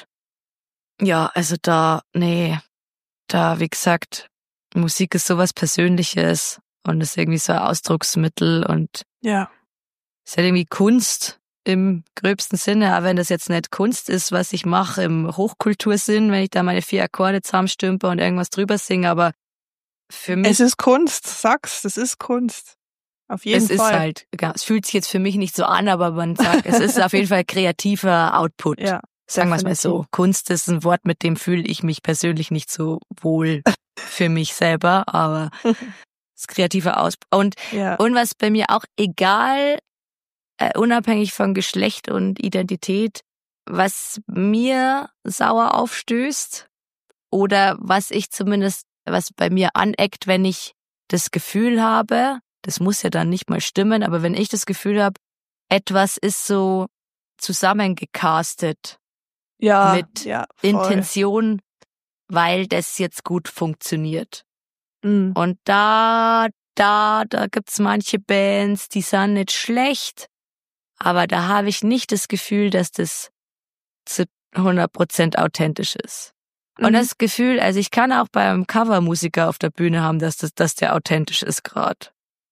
ja, also wie gesagt, Musik ist sowas Persönliches und ist irgendwie so ein Ausdrucksmittel und ist halt irgendwie Kunst im gröbsten Sinne, aber wenn das jetzt nicht Kunst ist, was ich mache im Hochkultursinn, wenn ich da meine 4 Akkorde zusammenstümpe und irgendwas drüber singe, aber für mich... Es ist Kunst, sag's, es ist Kunst. Auf jeden Fall. Es ist halt, es fühlt sich jetzt für mich nicht so an, aber man sagt, es ist auf jeden Fall kreativer Output. Ja, sagen wir es mal so. Kunst ist ein Wort, mit dem fühle ich mich persönlich nicht so wohl für mich selber, aber es ist kreativer Ausdruck. Und was bei mir auch egal, unabhängig von Geschlecht und Identität, was mir sauer aufstößt oder was bei mir aneckt, wenn ich das Gefühl habe, das muss ja dann nicht mal stimmen, aber wenn ich das Gefühl habe, etwas ist so zusammengecastet mit Intention, weil das jetzt gut funktioniert. Und da gibt's manche Bands, die sind nicht schlecht, aber da habe ich nicht das Gefühl, dass das zu 100% authentisch ist. Und das Gefühl, also ich kann auch beim Covermusiker auf der Bühne haben, dass der authentisch ist gerade.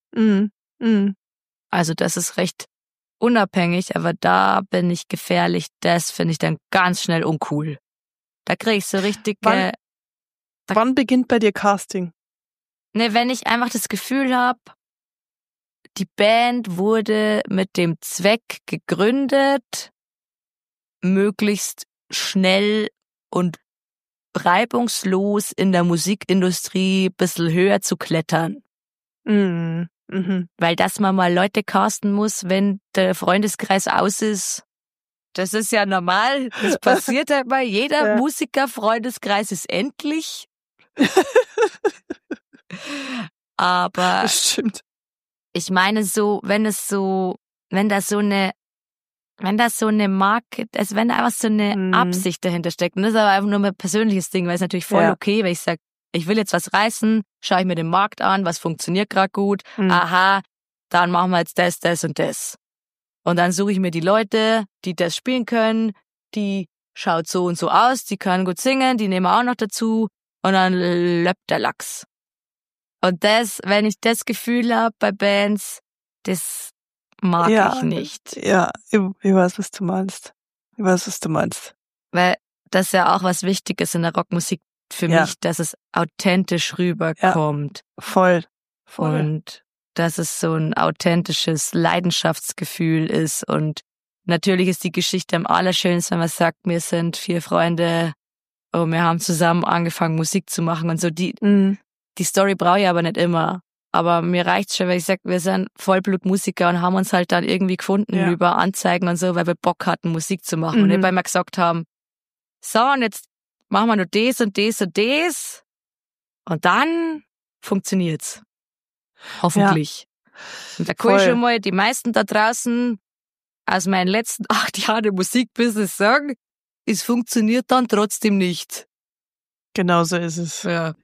Also das ist recht unabhängig, aber da bin ich gefährlich. Das finde ich dann ganz schnell uncool. Da kriege ich so richtig... Wann beginnt bei dir Casting? Wenn ich einfach das Gefühl habe, die Band wurde mit dem Zweck gegründet, möglichst schnell und reibungslos in der Musikindustrie ein bisschen höher zu klettern. Weil dass man mal Leute casten muss, wenn der Freundeskreis aus ist, das ist ja normal. Das passiert halt mal. Jeder Musiker-Freundeskreis ist endlich. Aber Das stimmt. ich meine so, wenn da so eine Marke, also wenn da einfach so eine Absicht dahinter steckt. Und das ist aber einfach nur mein persönliches Ding, weil es natürlich voll okay, weil ich sage, ich will jetzt was reißen, schaue ich mir den Markt an, was funktioniert gerade gut, aha, dann machen wir jetzt das und das. Und dann suche ich mir die Leute, die das spielen können, die schaut so und so aus, die können gut singen, die nehmen wir auch noch dazu und dann löppt der Lachs. Und das, wenn ich das Gefühl habe bei Bands, das mag ich nicht. Ja, ich weiß, was du meinst. Weil das ja auch was Wichtiges in der Rockmusik für mich, dass es authentisch rüberkommt. Ja, voll. Und dass es so ein authentisches Leidenschaftsgefühl ist. Und natürlich ist die Geschichte am allerschönsten, wenn man sagt, wir sind 4 Freunde und wir haben zusammen angefangen, Musik zu machen und so. Die Story brauche ich aber nicht immer. Aber mir reicht's schon, weil ich sag, wir sind Vollblutmusiker und haben uns halt dann irgendwie gefunden über Anzeigen und so, weil wir Bock hatten, Musik zu machen. Und nicht, weil wir gesagt haben, so, und jetzt machen wir nur das und das und das. Und dann funktioniert's. Hoffentlich. Ja. Und da kann ich schon mal die meisten da draußen aus meinen letzten 8 Jahren im Musikbusiness sagen, es funktioniert dann trotzdem nicht. Genau so ist es. Ja.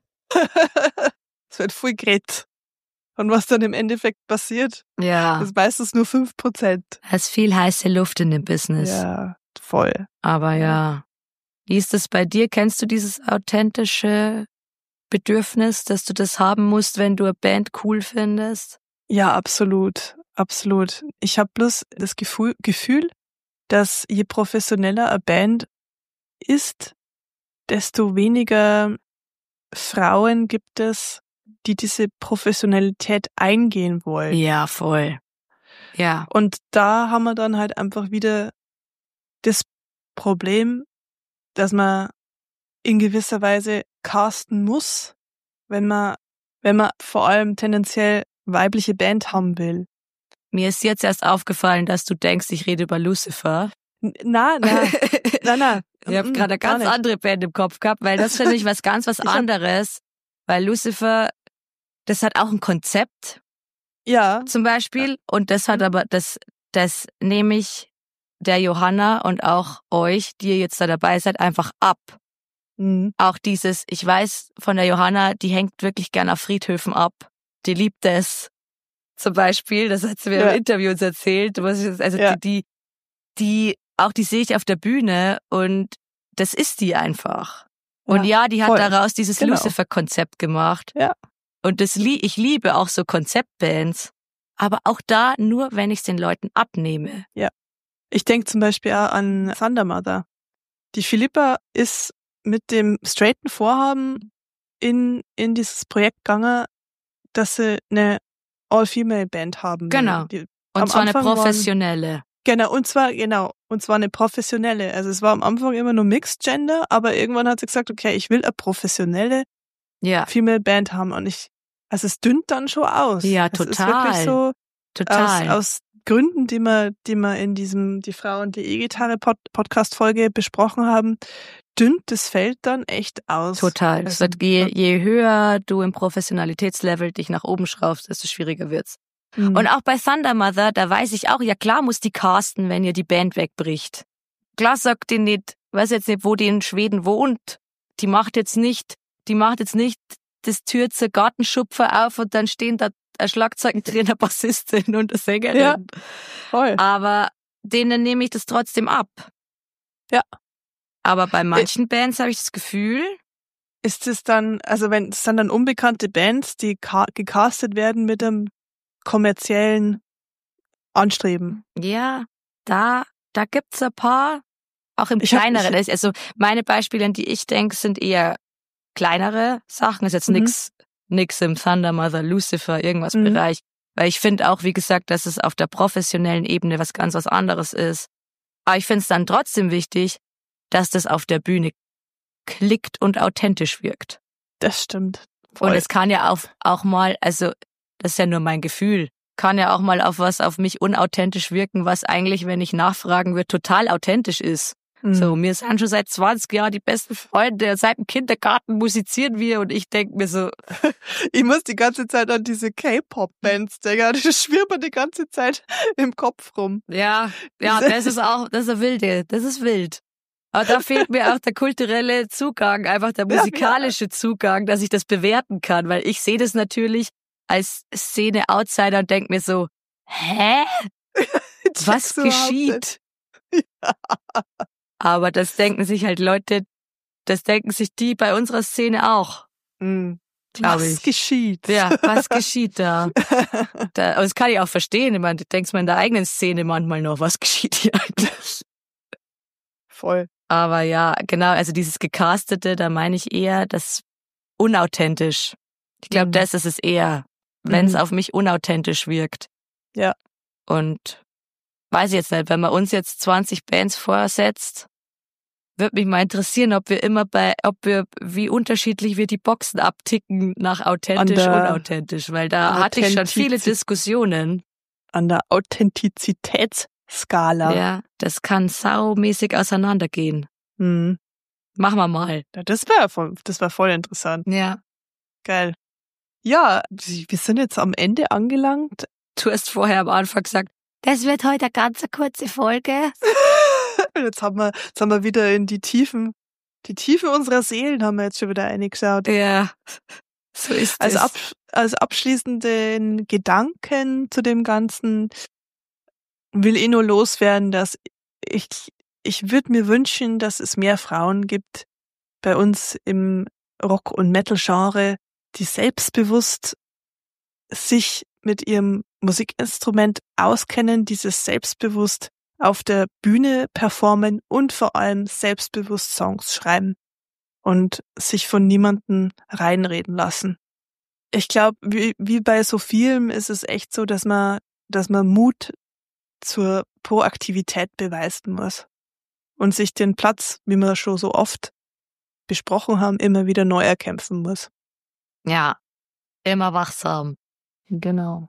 Es wird voll geredet. Und was dann im Endeffekt passiert, ist meistens nur 5%. Es ist viel heiße Luft in dem Business. Ja, voll. Aber ja. Wie ist das bei dir? Kennst du dieses authentische Bedürfnis, dass du das haben musst, wenn du eine Band cool findest? Ja, absolut. Absolut. Ich habe bloß das Gefühl, dass je professioneller eine Band ist, desto weniger Frauen gibt es, die diese Professionalität eingehen wollen. Ja, voll. Ja. Und da haben wir dann halt einfach wieder das Problem, dass man in gewisser Weise casten muss, wenn man vor allem tendenziell weibliche Band haben will. Mir ist jetzt erst aufgefallen, dass du denkst, ich rede über Lucifer. Na. Ich habe gerade eine ganz andere Band im Kopf gehabt, weil das finde ich was anderes. Weil Lucifer, das hat auch ein Konzept. Ja. Zum Beispiel. Und das hat aber, das nehme ich der Johanna und auch euch, die ihr jetzt da dabei seid, einfach ab. Auch dieses, ich weiß von der Johanna, die hängt wirklich gern auf Friedhöfen ab. Die liebt es. Zum Beispiel, das hat sie mir im Interview uns erzählt. Die sehe ich auf der Bühne und das ist die einfach. Und die hat daraus dieses Lucifer-Konzept gemacht. Ja. Und ich liebe auch so Konzeptbands. Aber auch da nur, wenn ich es den Leuten abnehme. Ja. Ich denke zum Beispiel auch an Thunder Mother. Die Philippa ist mit dem straighten Vorhaben in dieses Projekt gegangen, dass sie eine All-Female-Band haben. Genau. Und zwar eine professionelle. Und zwar eine professionelle. Also es war am Anfang immer nur Mixed Gender, aber irgendwann hat sie gesagt, okay, ich will eine professionelle Female Band haben. Und es dünnt dann schon aus. Ja, total. Es ist wirklich so, total. Aus Gründen, die wir in diesem Die Frau und die E-Gitarre Podcast-Folge besprochen haben, dünnt das Feld dann echt aus. Total. Es wird, je höher du im Professionalitätslevel dich nach oben schraubst, desto schwieriger wird's. Und auch bei Thunder Mother, da weiß ich auch, ja klar muss die casten, wenn ihr die Band wegbricht. Klar sagt die nicht, weiß jetzt nicht, wo die in Schweden wohnt. Die macht jetzt nicht das Tür zur Gartenschupfer auf und dann stehen da ein Schlagzeug drin, eine Bassistin und eine Sängerin. Ja, voll. Aber denen nehme ich das trotzdem ab. Ja. Aber bei manchen Bands habe ich das Gefühl, ist es dann, also wenn es dann unbekannte Bands, die gecastet werden mit einem kommerziellen Anstreben. Ja, da gibt's ein paar, auch im kleineren. Also meine Beispiele, an die ich denke, sind eher kleinere Sachen. Ist jetzt nix im Thunder Mother, Lucifer, irgendwas Bereich. Weil ich finde auch, wie gesagt, dass es auf der professionellen Ebene was anderes ist. Aber ich finde es dann trotzdem wichtig, dass das auf der Bühne klickt und authentisch wirkt. Das stimmt. Voll. Und es kann ja auch mal, also das ist ja nur mein Gefühl, kann ja auch mal auf mich unauthentisch wirken, was eigentlich, wenn ich nachfragen würde, total authentisch ist. So, wir sind schon seit 20 Jahren die besten Freunde. Seit dem Kindergarten musizieren wir und ich denke mir so. Ich muss die ganze Zeit an diese K-Pop-Bands denken. Das schwirrt mir die ganze Zeit im Kopf rum. Ja, das ist wilde. Das ist wild. Aber da fehlt mir auch der kulturelle Zugang, einfach der musikalische Zugang, dass ich das bewerten kann, weil ich sehe das natürlich als Szene-Outsider und denke mir so, hä? Was geschieht? Ja. Aber das denken sich halt Leute, das denken sich die bei unserer Szene auch. Was geschieht? Ja, was geschieht da? Aber das kann ich auch verstehen. Ich meine, du denkst mal in der eigenen Szene manchmal noch, was geschieht hier eigentlich? Voll. Aber ja, genau, also dieses Gecastete, da meine ich eher das unauthentisch. Ich glaube, das ist es eher, wenn es auf mich unauthentisch wirkt. Ja. Und weiß ich jetzt nicht, wenn man uns jetzt 20 Bands vorsetzt, würde mich mal interessieren, wie unterschiedlich wir die Boxen abticken nach authentisch, unauthentisch, weil da hatte ich schon viele Diskussionen. An der Authentizitätsskala. Ja, das kann saumäßig auseinandergehen. Machen wir mal. Ja, das war voll interessant. Ja. Geil. Ja, wir sind jetzt am Ende angelangt. Du hast vorher am Anfang gesagt, das wird heute eine ganz kurze Folge. Jetzt haben wir wieder in die Tiefe unserer Seelen haben wir jetzt schon wieder eingeschaut. Ja, so ist es. Als abschließenden Gedanken zu dem Ganzen will ich nur loswerden, dass ich würde mir wünschen, dass es mehr Frauen gibt bei uns im Rock- und Metal-Genre, die selbstbewusst sich mit ihrem Musikinstrument auskennen, dieses selbstbewusst auf der Bühne performen und vor allem selbstbewusst Songs schreiben und sich von niemandem reinreden lassen. Ich glaube, wie bei so vielem ist es echt so, dass man Mut zur Proaktivität beweisen muss und sich den Platz, wie wir schon so oft besprochen haben, immer wieder neu erkämpfen muss. Ja, immer wachsam. Genau.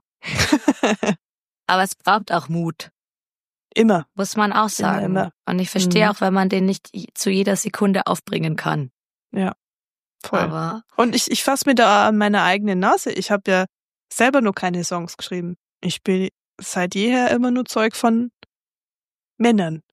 Aber es braucht auch Mut. Immer. Muss man auch sagen. Immer. Und ich verstehe auch, wenn man den nicht zu jeder Sekunde aufbringen kann. Ja, voll. Aber und ich fasse mir da an meiner eigenen Nase. Ich habe ja selber noch keine Songs geschrieben. Ich bin seit jeher immer nur Zeug von Männern.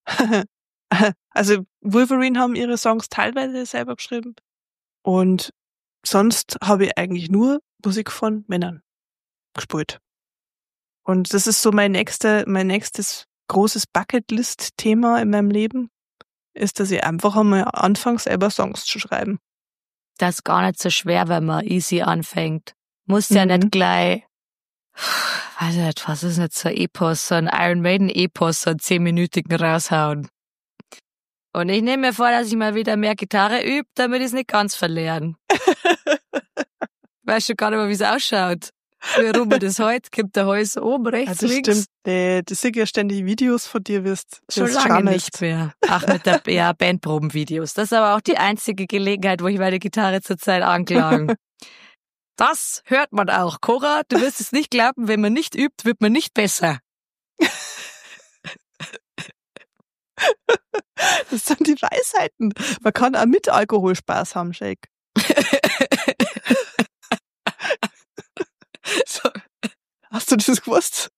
Also Wolverine haben ihre Songs teilweise selber geschrieben. Und sonst habe ich eigentlich nur Musik von Männern gespielt. Und das ist so mein nächstes großes Bucketlist-Thema in meinem Leben, ist, dass ich einfach einmal anfange, selber Songs zu schreiben. das ist gar nicht so schwer, wenn man easy anfängt. Muss ja nicht gleich, weiß nicht, was ist jetzt so ein Epos, so ein Iron Maiden Epos, so einen 10-minütigen raushauen. Und ich nehme mir vor, dass ich mal wieder mehr Gitarre übe, damit ich es nicht ganz verlieren. Weißt du gar nicht mehr, wie es ausschaut. Wie rummelt das heute? Gibt der Hals oben, rechts, das links? Stimmt. Das sind ja ständig Videos von dir, wirst schon lange nicht mehr. Ach, mit der Bandprobenvideos. Das ist aber auch die einzige Gelegenheit, wo ich meine Gitarre zurzeit anklagen. Das hört man auch. Cora, du wirst es nicht glauben, wenn man nicht übt, wird man nicht besser. Das sind die Weisheiten. Man kann auch mit Alkohol Spaß haben, Shake. So. Hast du das gewusst?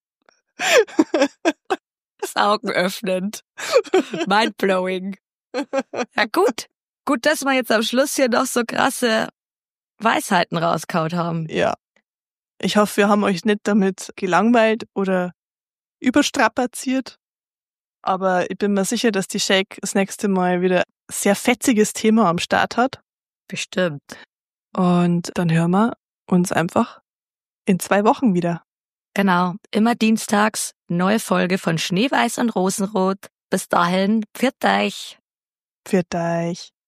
Das Augenöffnend. Mindblowing. Ja, gut. Gut, dass wir jetzt am Schluss hier noch so krasse Weisheiten rausgehauen haben. Ja. Ich hoffe, wir haben euch nicht damit gelangweilt oder überstrapaziert. Aber ich bin mir sicher, dass die Shake das nächste Mal wieder ein sehr fetziges Thema am Start hat. Bestimmt. Und dann hören wir uns einfach in 2 Wochen wieder. Genau. Immer dienstags, neue Folge von Schneeweiß und Rosenrot. Bis dahin, pfiat euch. Pfiat euch.